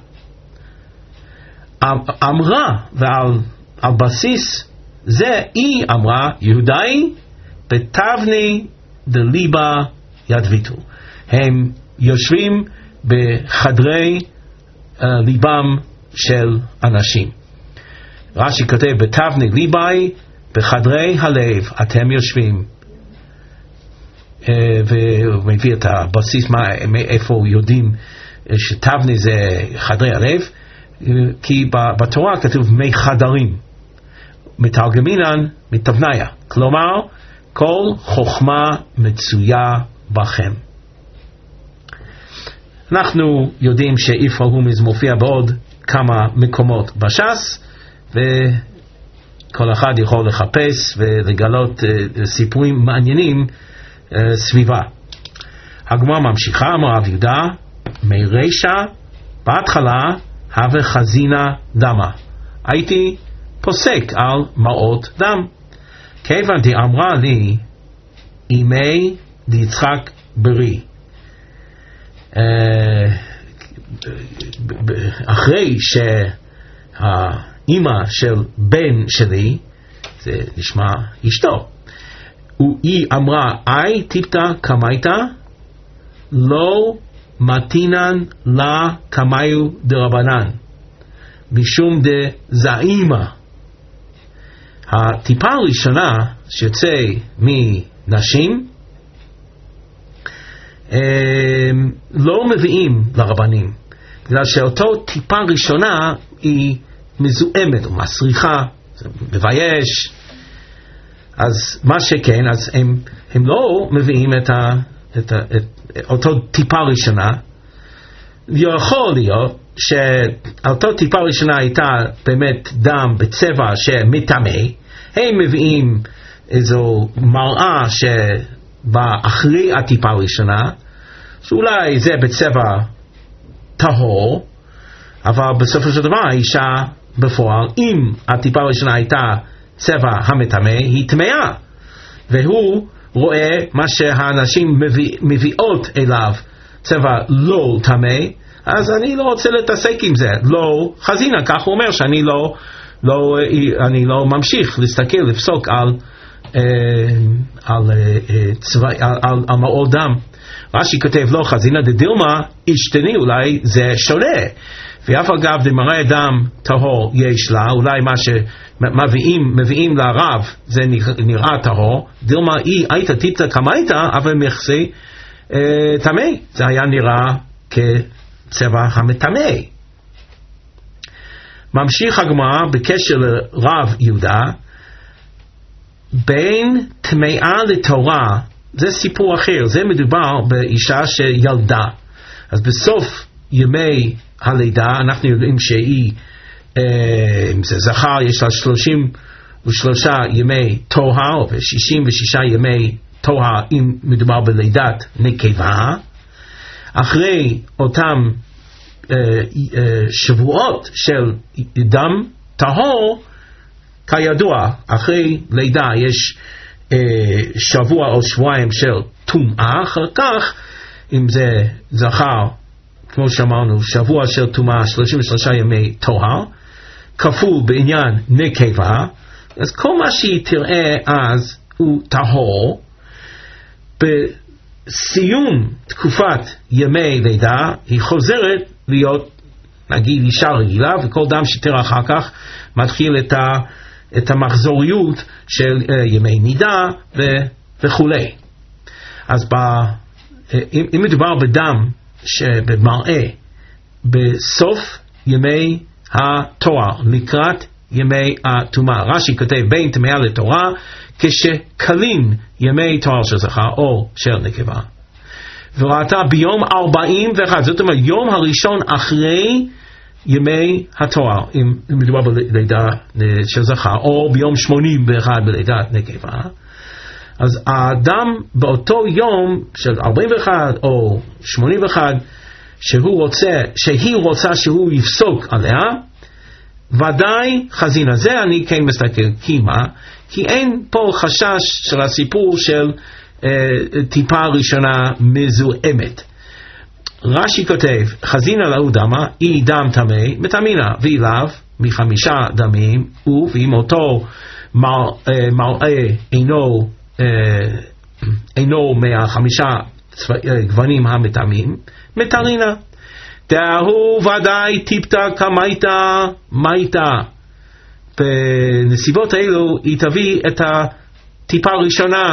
S1: אמרה, ועל בסיס זה היא אמרה, יהודי בתבני דליבה ידביתו. הם יושבים בחדרי ליבם של אנשים. רש"י כותב בתבני ליבי, בחדרי הלב אתם יושבים. והוא מביא את הבסיס איפה יודעים שתבני זה חדרי הלב, כי בתורה כתוב מי חדרים, מתרגמינן מתבניה, כלומר כל חוכמה מצויה בכם. אנחנו יודעים שאיפרא הומיז מופיע בעוד כמה מקומות בש"ס, וכל אחד יכול לחפש ולגלות סיפורים מעניינים סביבה. הגמרא ממשיכה, אמר רב יהודה, מרישא בהתחלה הווה חזינא דמא. הייתי פוסק על מעות דם. כיוון דאמרה לי אמי ליצחק ברי. אחרי שהאימא של בן שלי, זה נשמע אשתו, היא אמרה, אי טיפתא קמייתא לא מתינן לה קמיו דרבנן משום דזעימה. הטיפה הראשונה שיוצא מנשים לא מביאים לרבנים, בגלל שאותו טיפה ראשונה היא מזוהמת או מסריחה, זה מבייש. אז מה שכן, אז הם לא מביאים את אותו טיפה ראשונה. יכול להיות שאותו טיפה ראשונה הייתה באמת דם בצבע שמטמא, הם מביאים איזו מראה שבאה אחרי הטיפה הראשונה, שאולי זה בצבע טהור, אבל בסופו של דבר האישה בפועל, אם הטיפה הראשונה הייתה צבע המטמא, היא טמאה, והוא רואה מה שהאנשים מביאות אליו צבע לא טמא, אז אני לא רוצה להתעסק עם זה, לא חזינא. כך הוא אומר שאני אני לא ממשיך להסתכל, לפסוק על מעות דם. רש"י כותב לא חזינא דדילמא אשתני, אולי זה שונה, ואף אגב דמראה דם טהור יש לה, אולי מה שמביאים לרב זה נראה טהור, דילמא היא הייתה טיפתא קמייתא אבל מכסי טמא, זה היה נראה כצבע המטמא. ממשיך הגמרא בקשר לרב יהודה, בין טמאה לתורה, זה סיפור אחר, זה מדובר באישה שילדה. אז בסוף ימי הלידה אנחנו יודעים שהיא, אם זה זכר, יש לה 33 ימי טוהר או 66 ימי טוהר אם מדובר בלידת נקבה. אחרי אותם שבועות של דם טהור, כידוע אחרי לידה יש שבוע או שבועיים של טומאה, אחר כך אם זה זכר כמו שאמרנו שבוע של טומאה 33 ימי טוהר כפול בעניין נקבה, אז כל מה שהיא תראה אז הוא טהור. בסיום תקופת ימי לידה היא חוזרת להיות נגיד אישה רגילה, וכל דם שתראה אחר כך מתחיל את המחזוריות של ימי נידה וכולי. אז אם מדובר בדם שבמראה בסוף ימי התורה לקראת ימי הטומאה, רש"י כותב בין טמאה לתורה כשקלים ימי תואר של זכר או של נקבה, וראתה ביום 41, זאת אומרת יום הראשון אחרי ימי התואר אם מדובר בלידה של זכר, או ביום 81 בלידת נקבה. אז האדם באותו יום של 41 או 81 שהיא רוצה שהוא יפסוק עליה, ודאי חזינא. זה אני כן מסתכל, כי מה? כי אין פה חשש של הסיפור של טיפה ראשונה מזוהמת. רש"י כותב חזינא להו דמא, היא דם טמא מטמאינא, ואליו מחמישה דמים, ואם אותו מראה אינו מהחמישה גוונים המטמאים מטרינא. דהוא ודאי טיפתא קמייתא מייתא. בנסיבות האלו היא תביא את הטיפה הראשונה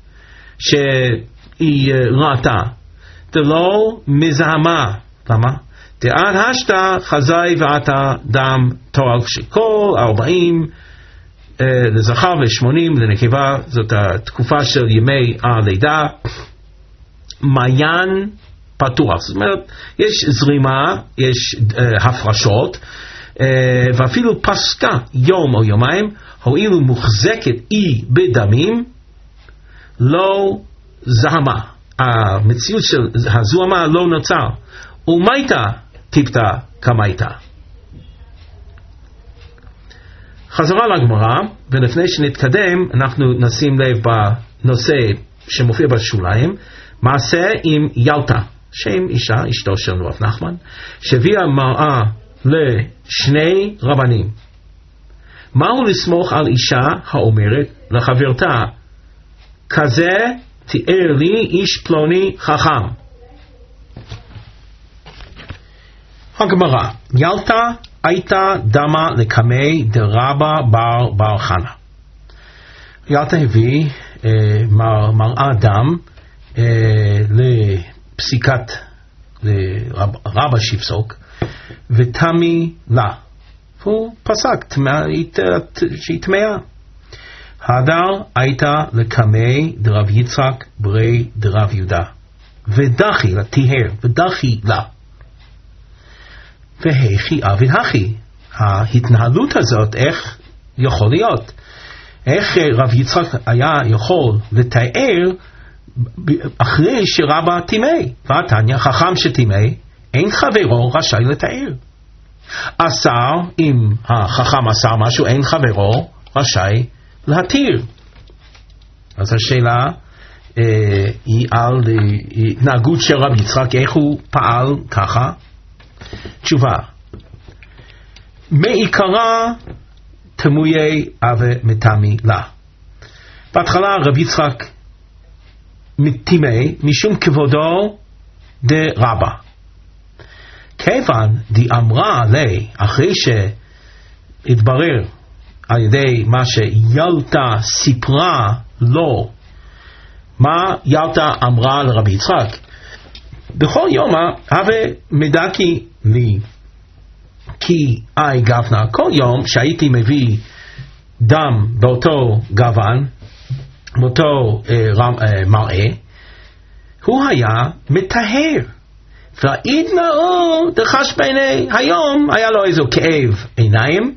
S1: שהיא ראתה, דלא מזהמה. למה? דעד השתא חזאי ועתה דם תואר שכל 40 לזכר ו80 לנקבה, זאת התקופה של ימי הלידה. מעיין פתוח. זאת אומרת, יש זרימה, יש הפרשות, ואפילו פסקה יום או יומיים, הואילו מוחזקת אי בדמים, לא זהמה. המציאות של הזוהמה לא נוצר. ומייתה טיפתה כמייתה. חזרה לגמרא, ולפני שנתקדם, אנחנו נשים לב בנושא שמופיע בשוליים, מעשה עם ילתה, שם אישה, אשתו של רב נחמן, שהביאה מראה לשני רבנים. מהו לסמוך על אישה האומרת לחברתה, כזה תיאר לי איש פלוני חכם. הגמרא, ילתה הייתה דמה לקמי דרבא בר חנה. ילתה הביא מראה דם לפסיקת רבא שיפסוק, ותמי לה. הוא פסק שהיא טמאה. הדר הייתה לקמי דרב יצחק ברי דרב יהודה, ודחי לה, תיהר, ודחי לה. והכי אביד הכי. ההתנהלות הזאת, איך יכול להיות? איך רב יצחק היה יכול לתאר אחרי שרבא תימי? ועתניה, חכם שתימי, אין חברו רשאי לתאר. אסר, אם החכם אסר משהו, אין חברו רשאי להתיר. אז השאלה היא על התנהגות של רב יצחק, איך הוא פעל ככה. תשובה, מעיקרה תמויי אבה מתמי לה. בהתחלה רב יצחק מתימי משום כבודו דרבא. כיוון אמרה לי, אחרי שהתברר על ידי מה שילתה סיפרה לו, מה ילתה אמרה לרב יצחק, בכל יום הווה מדקי לי, כי גוונה, כל יום שהייתי מביא דם באותו גוון, באותו מראה, הוא היה מטהר. והאידנאו דחש בעיני, היום היה לו איזו כאב עיניים,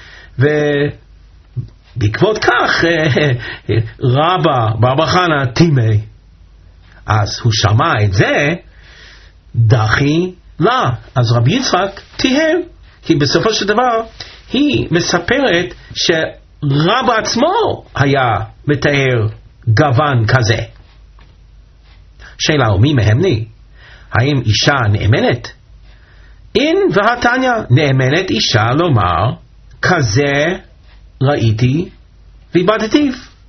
S1: ובעקבות כך רבא בר חנה תימי. אז הוא שמע את זה, דחי לה. אז רבי יצחק תיהר, כי בסופו של דבר היא מספרת שרבא עצמו היה מתאר גוון כזה. שאלה, ומי מהמני? האם אישה נאמנת? אין והתניא, נאמנת אישה לומר, כזה ראיתי ואיבדתיו.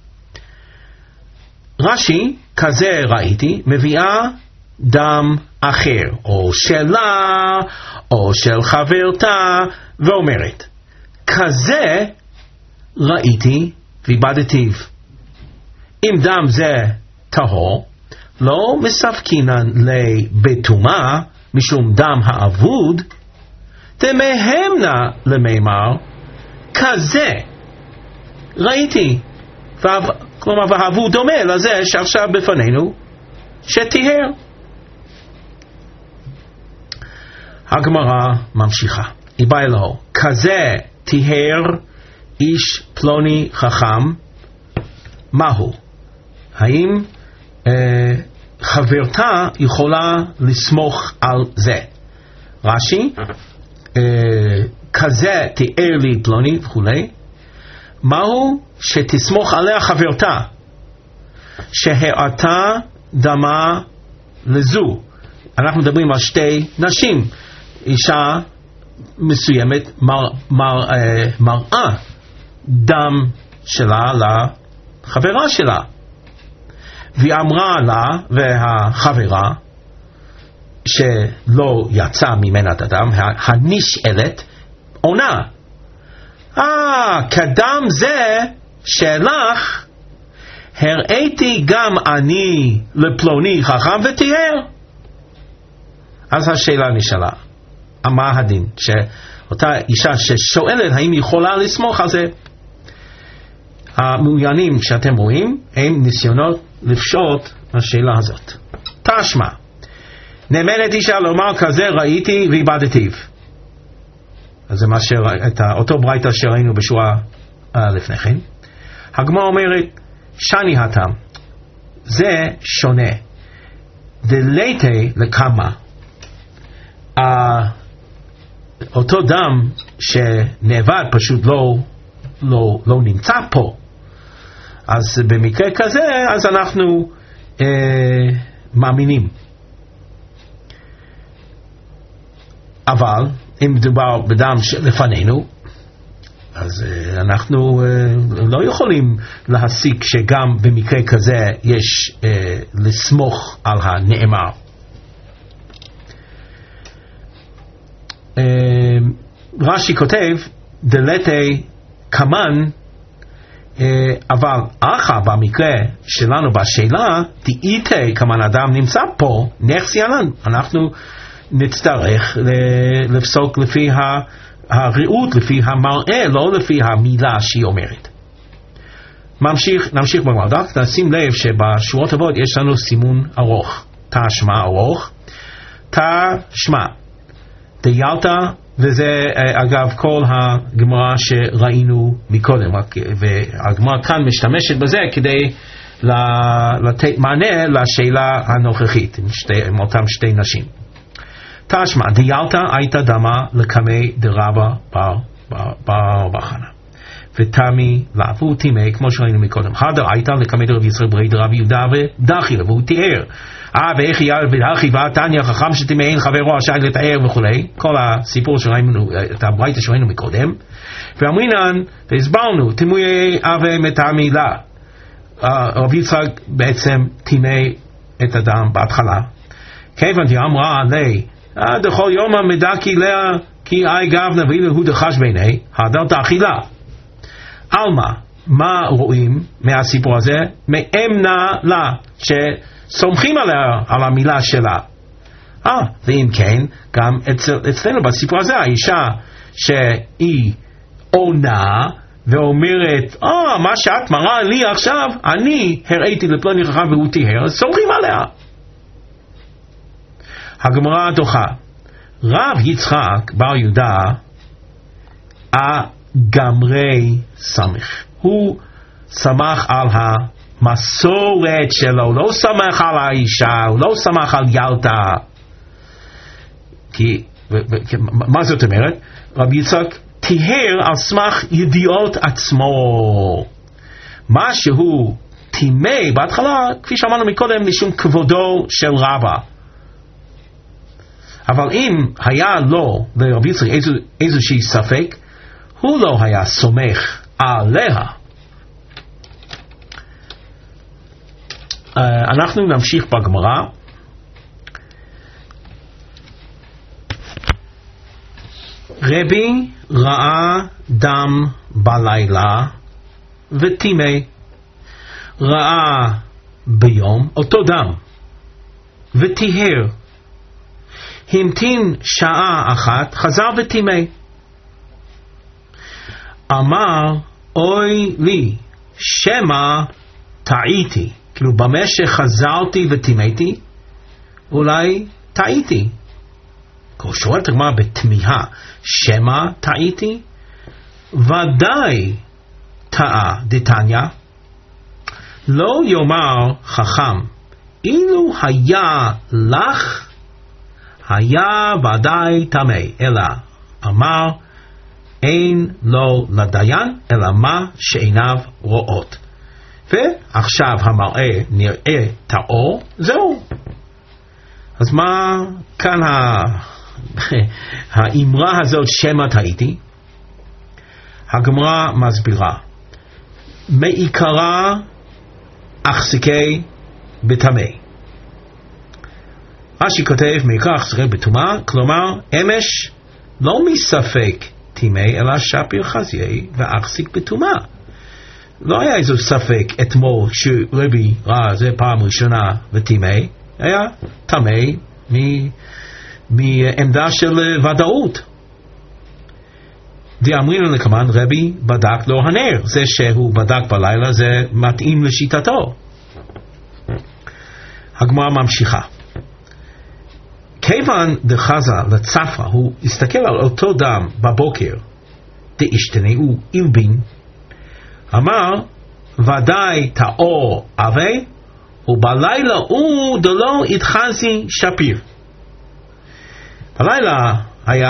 S1: רש"י, כזה ראיתי, מביאה דם אחר, או שלה, או של חברתה, ואומרת, כזה ראיתי ואיבדתיו. אם דם זה טהור, לא מספקינן לבטומאה, משום דם האבוד, תמהמנה למימר, כזה ראיתי. כלומר, והאבוד דומה לזה שעכשיו בפנינו, שתיהר. הגמרא ממשיכה. היא באה לו, כזה תיהר איש פלוני חכם, מהו? האם חברתה יכולה לסמוך על זה? רש"י, כזה תיאר לי פלוני וכולי, מהו שתסמוך עליה חברתה שהראתה דמה לזו. אנחנו מדברים על שתי נשים, אישה מסוימת מראה דם שלה לחברה שלה, והיא אמרה לה והחברה שלא יצא ממנה את הדם, הנשאלת עונה, כדם זה שלך הראיתי גם אני לפלוני חכם ותיהר. אז השאלה נשאלה, מה הדין? שאותה אישה ששואלת האם היא יכולה לסמוך על זה. המעוניינים שאתם רואים הם ניסיונות לפשוט השאלה הזאת. תשמע, נאמנת אישה לומר כזה ראיתי ואיבדתיו. אז זה אותו ברייתא שראינו בשורה לפני כן. הגמרא אומרת שני הטעם, זה שונה. דלייטי לקמה, אותו דם שנאבד פשוט לא נמצא פה. אז במקרה כזה אז אנחנו מאמינים. אבל אם מדובר בדם שלפנינו, אז אנחנו לא יכולים להסיק שגם במקרה כזה יש לסמוך על הנאמר. רש"י כותב דלתי כמן, אבל אחא במקרה שלנו בשאלה תהיתי כמן אדם נמצא פה נחסיינן, אנחנו נצטרך לפסוק לפי הראות, לפי המראה, לא לפי המילה שהיא אומרת. נמשיך בגמרא. נשים לב שבשורות הבאות יש לנו סימון ארוך, תשמע ארוך, תשמע דיילתא, וזה אגב כל הגמרא שראינו מקודם, והגמרא כאן משתמשת בזה כדי לתת מענה לשאלה הנוכחית עם אותם שתי נשים. תשמע דיילתא הייתה דמה לקמי דרבא בר חנא ותמי לה והוא תימי כמו שראינו מקודם. הדר הייתה לקמי דרב ישראל ברי דרב יהודה ודחי לה והוא תיאר ואיך יהיה ודחי ועתניה חכם שתימי אין חברו השי לתאר וכולי, כל הסיפור שראינו, את הברייתא שראינו מקודם. ואמרינן והסברנו תימוי אבי מתמי לה, רב יצחק בעצם תימי את הדם בהתחלה, כיוון אמרה עלי דכל יום המדקי לה כי אי גבנה ואילו הוא דחש בעיני הדר תאכילה. אלמה, מה רואים מהסיפור הזה? מאמנה לה שסומכים עליה, על המילה שלה. ואם כן, גם אצלנו בסיפור הזה האישה שהיא עונה ואומרת מה שאת מראה לי עכשיו אני הראיתי לפלוני חכם והוא תיאר, אז סומכים עליה. הגמרא דוחה, רב יצחק בר יהודה גמרי סמך, הוא סמך על המסורת שלו, לא סמך על האישה, הוא לא סמך על ילדה. מה זאת אומרת? רב יצחק תיאר על סמך ידיעות עצמו, מה שהוא תימי בהתחלה כפי שאמרנו מקודם משום כבודו של רבא. אבל אם היה לו לרב יצחק איזושהי ספק, הוא לא היה סומך עליה. אנחנו נמשיך בגמרא. רבי ראה דם בלילה וטימי, ראה ביום אותו דם וטיהר, המתין שעה אחת, חזר וטימי. אמר אוי לי שמא טעיתי, כאילו במה שחזרתי וטימאתי אולי טעיתי. שואלת הגמרא בתמיהה, שמא טעיתי? ודאי טעה דתניא, לא יאמר חכם אילו היה לך היה ודאי טמא, אלא אמר אין לו לדיין אלא מה שעיניו רואות, ועכשיו המראה נראה טהור, זהו. אז מה כאן האמרה הזאת שמא טעיתי? הגמרא מסבירה, מעיקרה אחזיקי בטמא. רש"י כותב מעיקר אחזיקי בטומאה, כלומר אמש לא מספק טמא אלא שפיר חזיי ואחזיק בטומאה. לא היה איזה ספק אתמול שרבי ראה זה פעם ראשונה וטמא, היה טמא מעמדה של ודאות. דאמרינן לקמן רבי בדק לו הנר, זה שהוא בדק בלילה זה מתאים לשיטתו. הגמרא ממשיכה, כיוון דחזה לצפה, הוא הסתכל על אותו דם בבוקר, דאשתנאו אילבין, אמר, ודאי תאור אבי, ובלילה הוא דלא התחזי שפיר. בלילה היה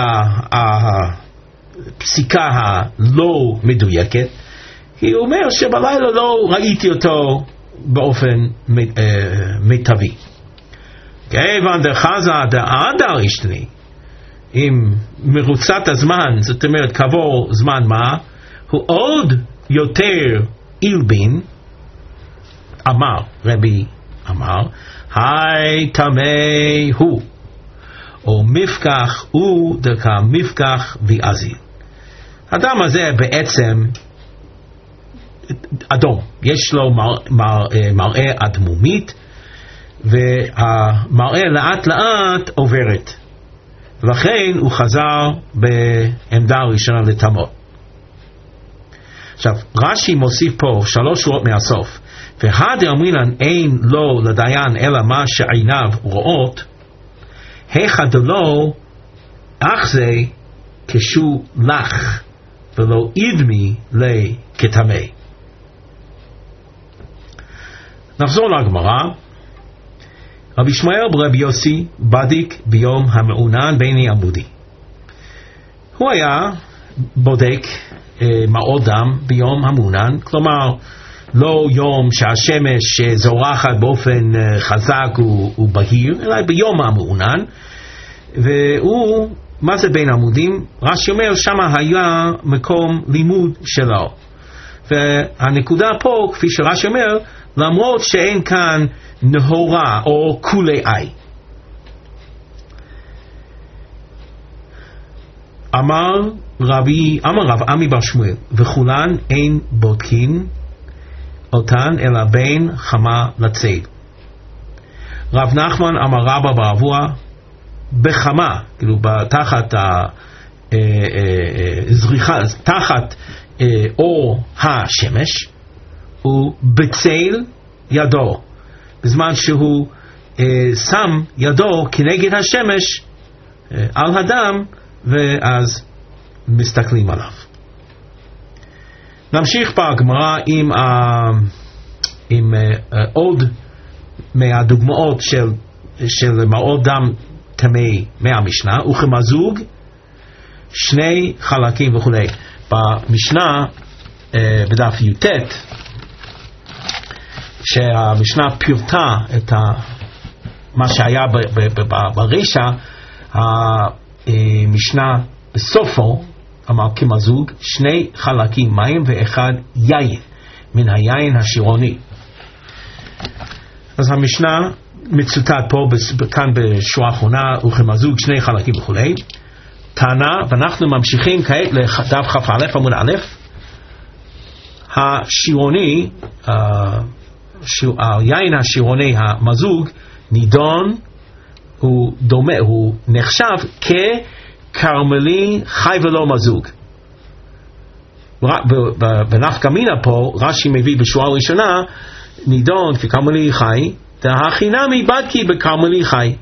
S1: הפסיקה הלא מדויקת, כי הוא אומר שבלילה לא ראיתי אותו באופן מיטבי. כיוון דחזה דאדר אשתני, עם מרוצת הזמן, זאת אומרת כעבור זמן מה, הוא עוד יותר אילבין, אמר, רבי אמר, היי תמי הוא, או מפקח הוא דקה מפקח ואזיל. הדם הזה בעצם אדום, יש לו מראה אדמומית, והמראה לאט לאט עוברת, ולכן הוא חזר בעמדה הראשונה לטמא. עכשיו רש"י מוסיף פה 3 שורות מהסוף, והדר אמרינן אין לו לדיין אלא מה שעיניו רואות, היכא דלא אחזה כשו לך ולא ידמי לי כטמא. נחזור לגמרא. רבי ישמעאל ברבי יוסי בדיק ביום המעונן ביני עמודי. הוא היה בודק מעות דם ביום המעונן, כלומר לא יום שהשמש זורחת באופן חזק ובהיר, אלא ביום המעונן. והוא, מה זה בין עמודים? רש"י אומר שמה היה מקום לימוד שלו, והנקודה פה כפי שרש"י אומר, למרות שאין כאן נהורה או כולי אי. אמר רב עמי בר שמואל, וכולן אין בודקין אותן אלא בין חמה לציד. רב נחמן אמר רבא בר אבוה, בחמה, כאילו תחת זריחה, תחת אור השמש, ובצל ידו, בזמן שהוא שם ידו כנגד השמש על הדם, ואז מסתכלים עליו. נמשיך בגמרא עם עוד מהדוגמאות של מעות דם טמא מהמשנה, וכמזוג 2 חלקים וכו'. במשנה בדף י"ט, שהמשנה פירטה את מה שהיה ברישה, המשנה בסופו אמר כמזוג 2 חלקים מים ו1 יין מן היין השירוני. אז המשנה מצוטט פה כאן בשורה האחרונה, וכמזוג 2 חלקים וכו'. טענה, ואנחנו ממשיכים כעת לדף כ"א עמוד א'. השירוני, היין השירוני המזוג נידון, הוא דומה, הוא נחשב כקרמלי חי ולא מזוג. בנפקא מינה פה רש"י מביא בשורה הראשונה נידון כקרמלי חי, והחינמי בדקי בקרמלי חי.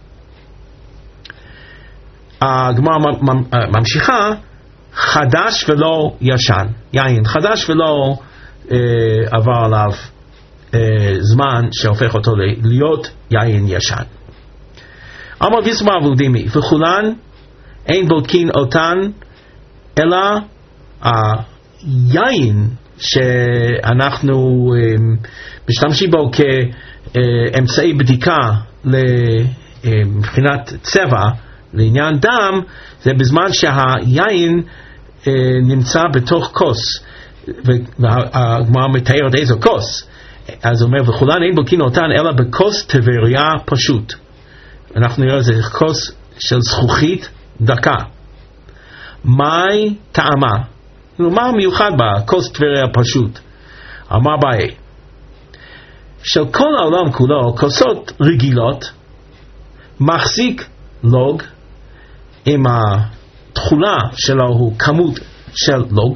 S1: הגמרא ממשיכה, חדש ולא ישן, יין חדש ולא עבר עליו זמן שהופך אותו להיות יין ישן. אמר ויסמר ולדימי, וכולן אין בודקין אותן אלא היין שאנחנו משתמשים בו כאמצעי בדיקה מבחינת צבע לעניין דם, זה בזמן שהיין נמצא בתוך כוס, והגמרא מתארת איזו כוס. אז הוא אומר, וכולן אין בודקין אותן אלא בכוס טבריה פשוט. אנחנו נראה זה כוס של זכוכית דקה. מהי טעמה? מה מיוחד בכוס טבריה פשוט? אמר באי, של כל העולם כולו, כוסות רגילות, מחזיק לוג, עם התכולה שלו הוא כמות של לוג,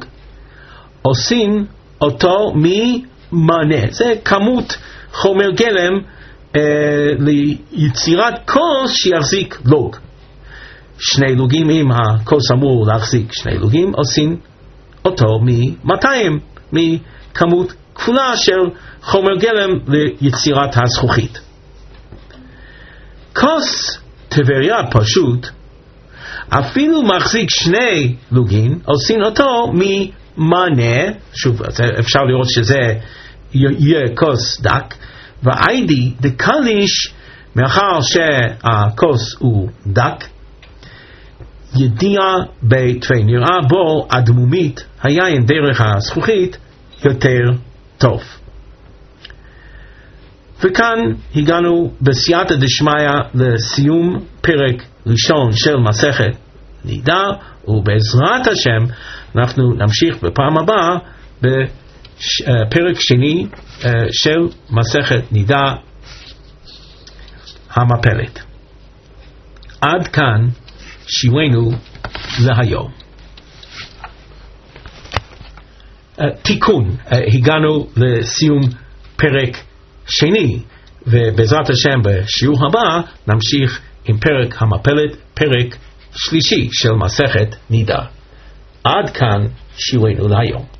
S1: עושים אותו ממנה, זה כמות חומר גלם ליצירת כוס שיחזיק לוג. שני לוגים, אם הכוס אמור להחזיק שני לוגים, עושים אותו מ-200, מכמות כפולה של חומר גלם ליצירת הזכוכית. כוס טבריה פשוט, אפילו מחזיק שני לוגים, עושים אותו ממנה, שוב, אפשר לראות שזה יהיה כוס דק, והאידי דקליש, מאחר שהכוס הוא דק, ידיעה בתווי, נראה בו הדמומית, היין דרך הזכוכית, יותר טוב. וכאן הגענו בסייעתא דשמיא לסיום פרק ראשון של מסכת נידה, ובעזרת השם אנחנו נמשיך בפעם הבאה בפרק שני של מסכת נידה המפלת. עד כאן שיעורנו להיום. תיקון, הגענו לסיום פרק שני, ובעזרת השם בשיעור הבא נמשיך עם פרק המפלת, פרק שלישי של מסכת נידה. עד כאן שיעורנו להיום.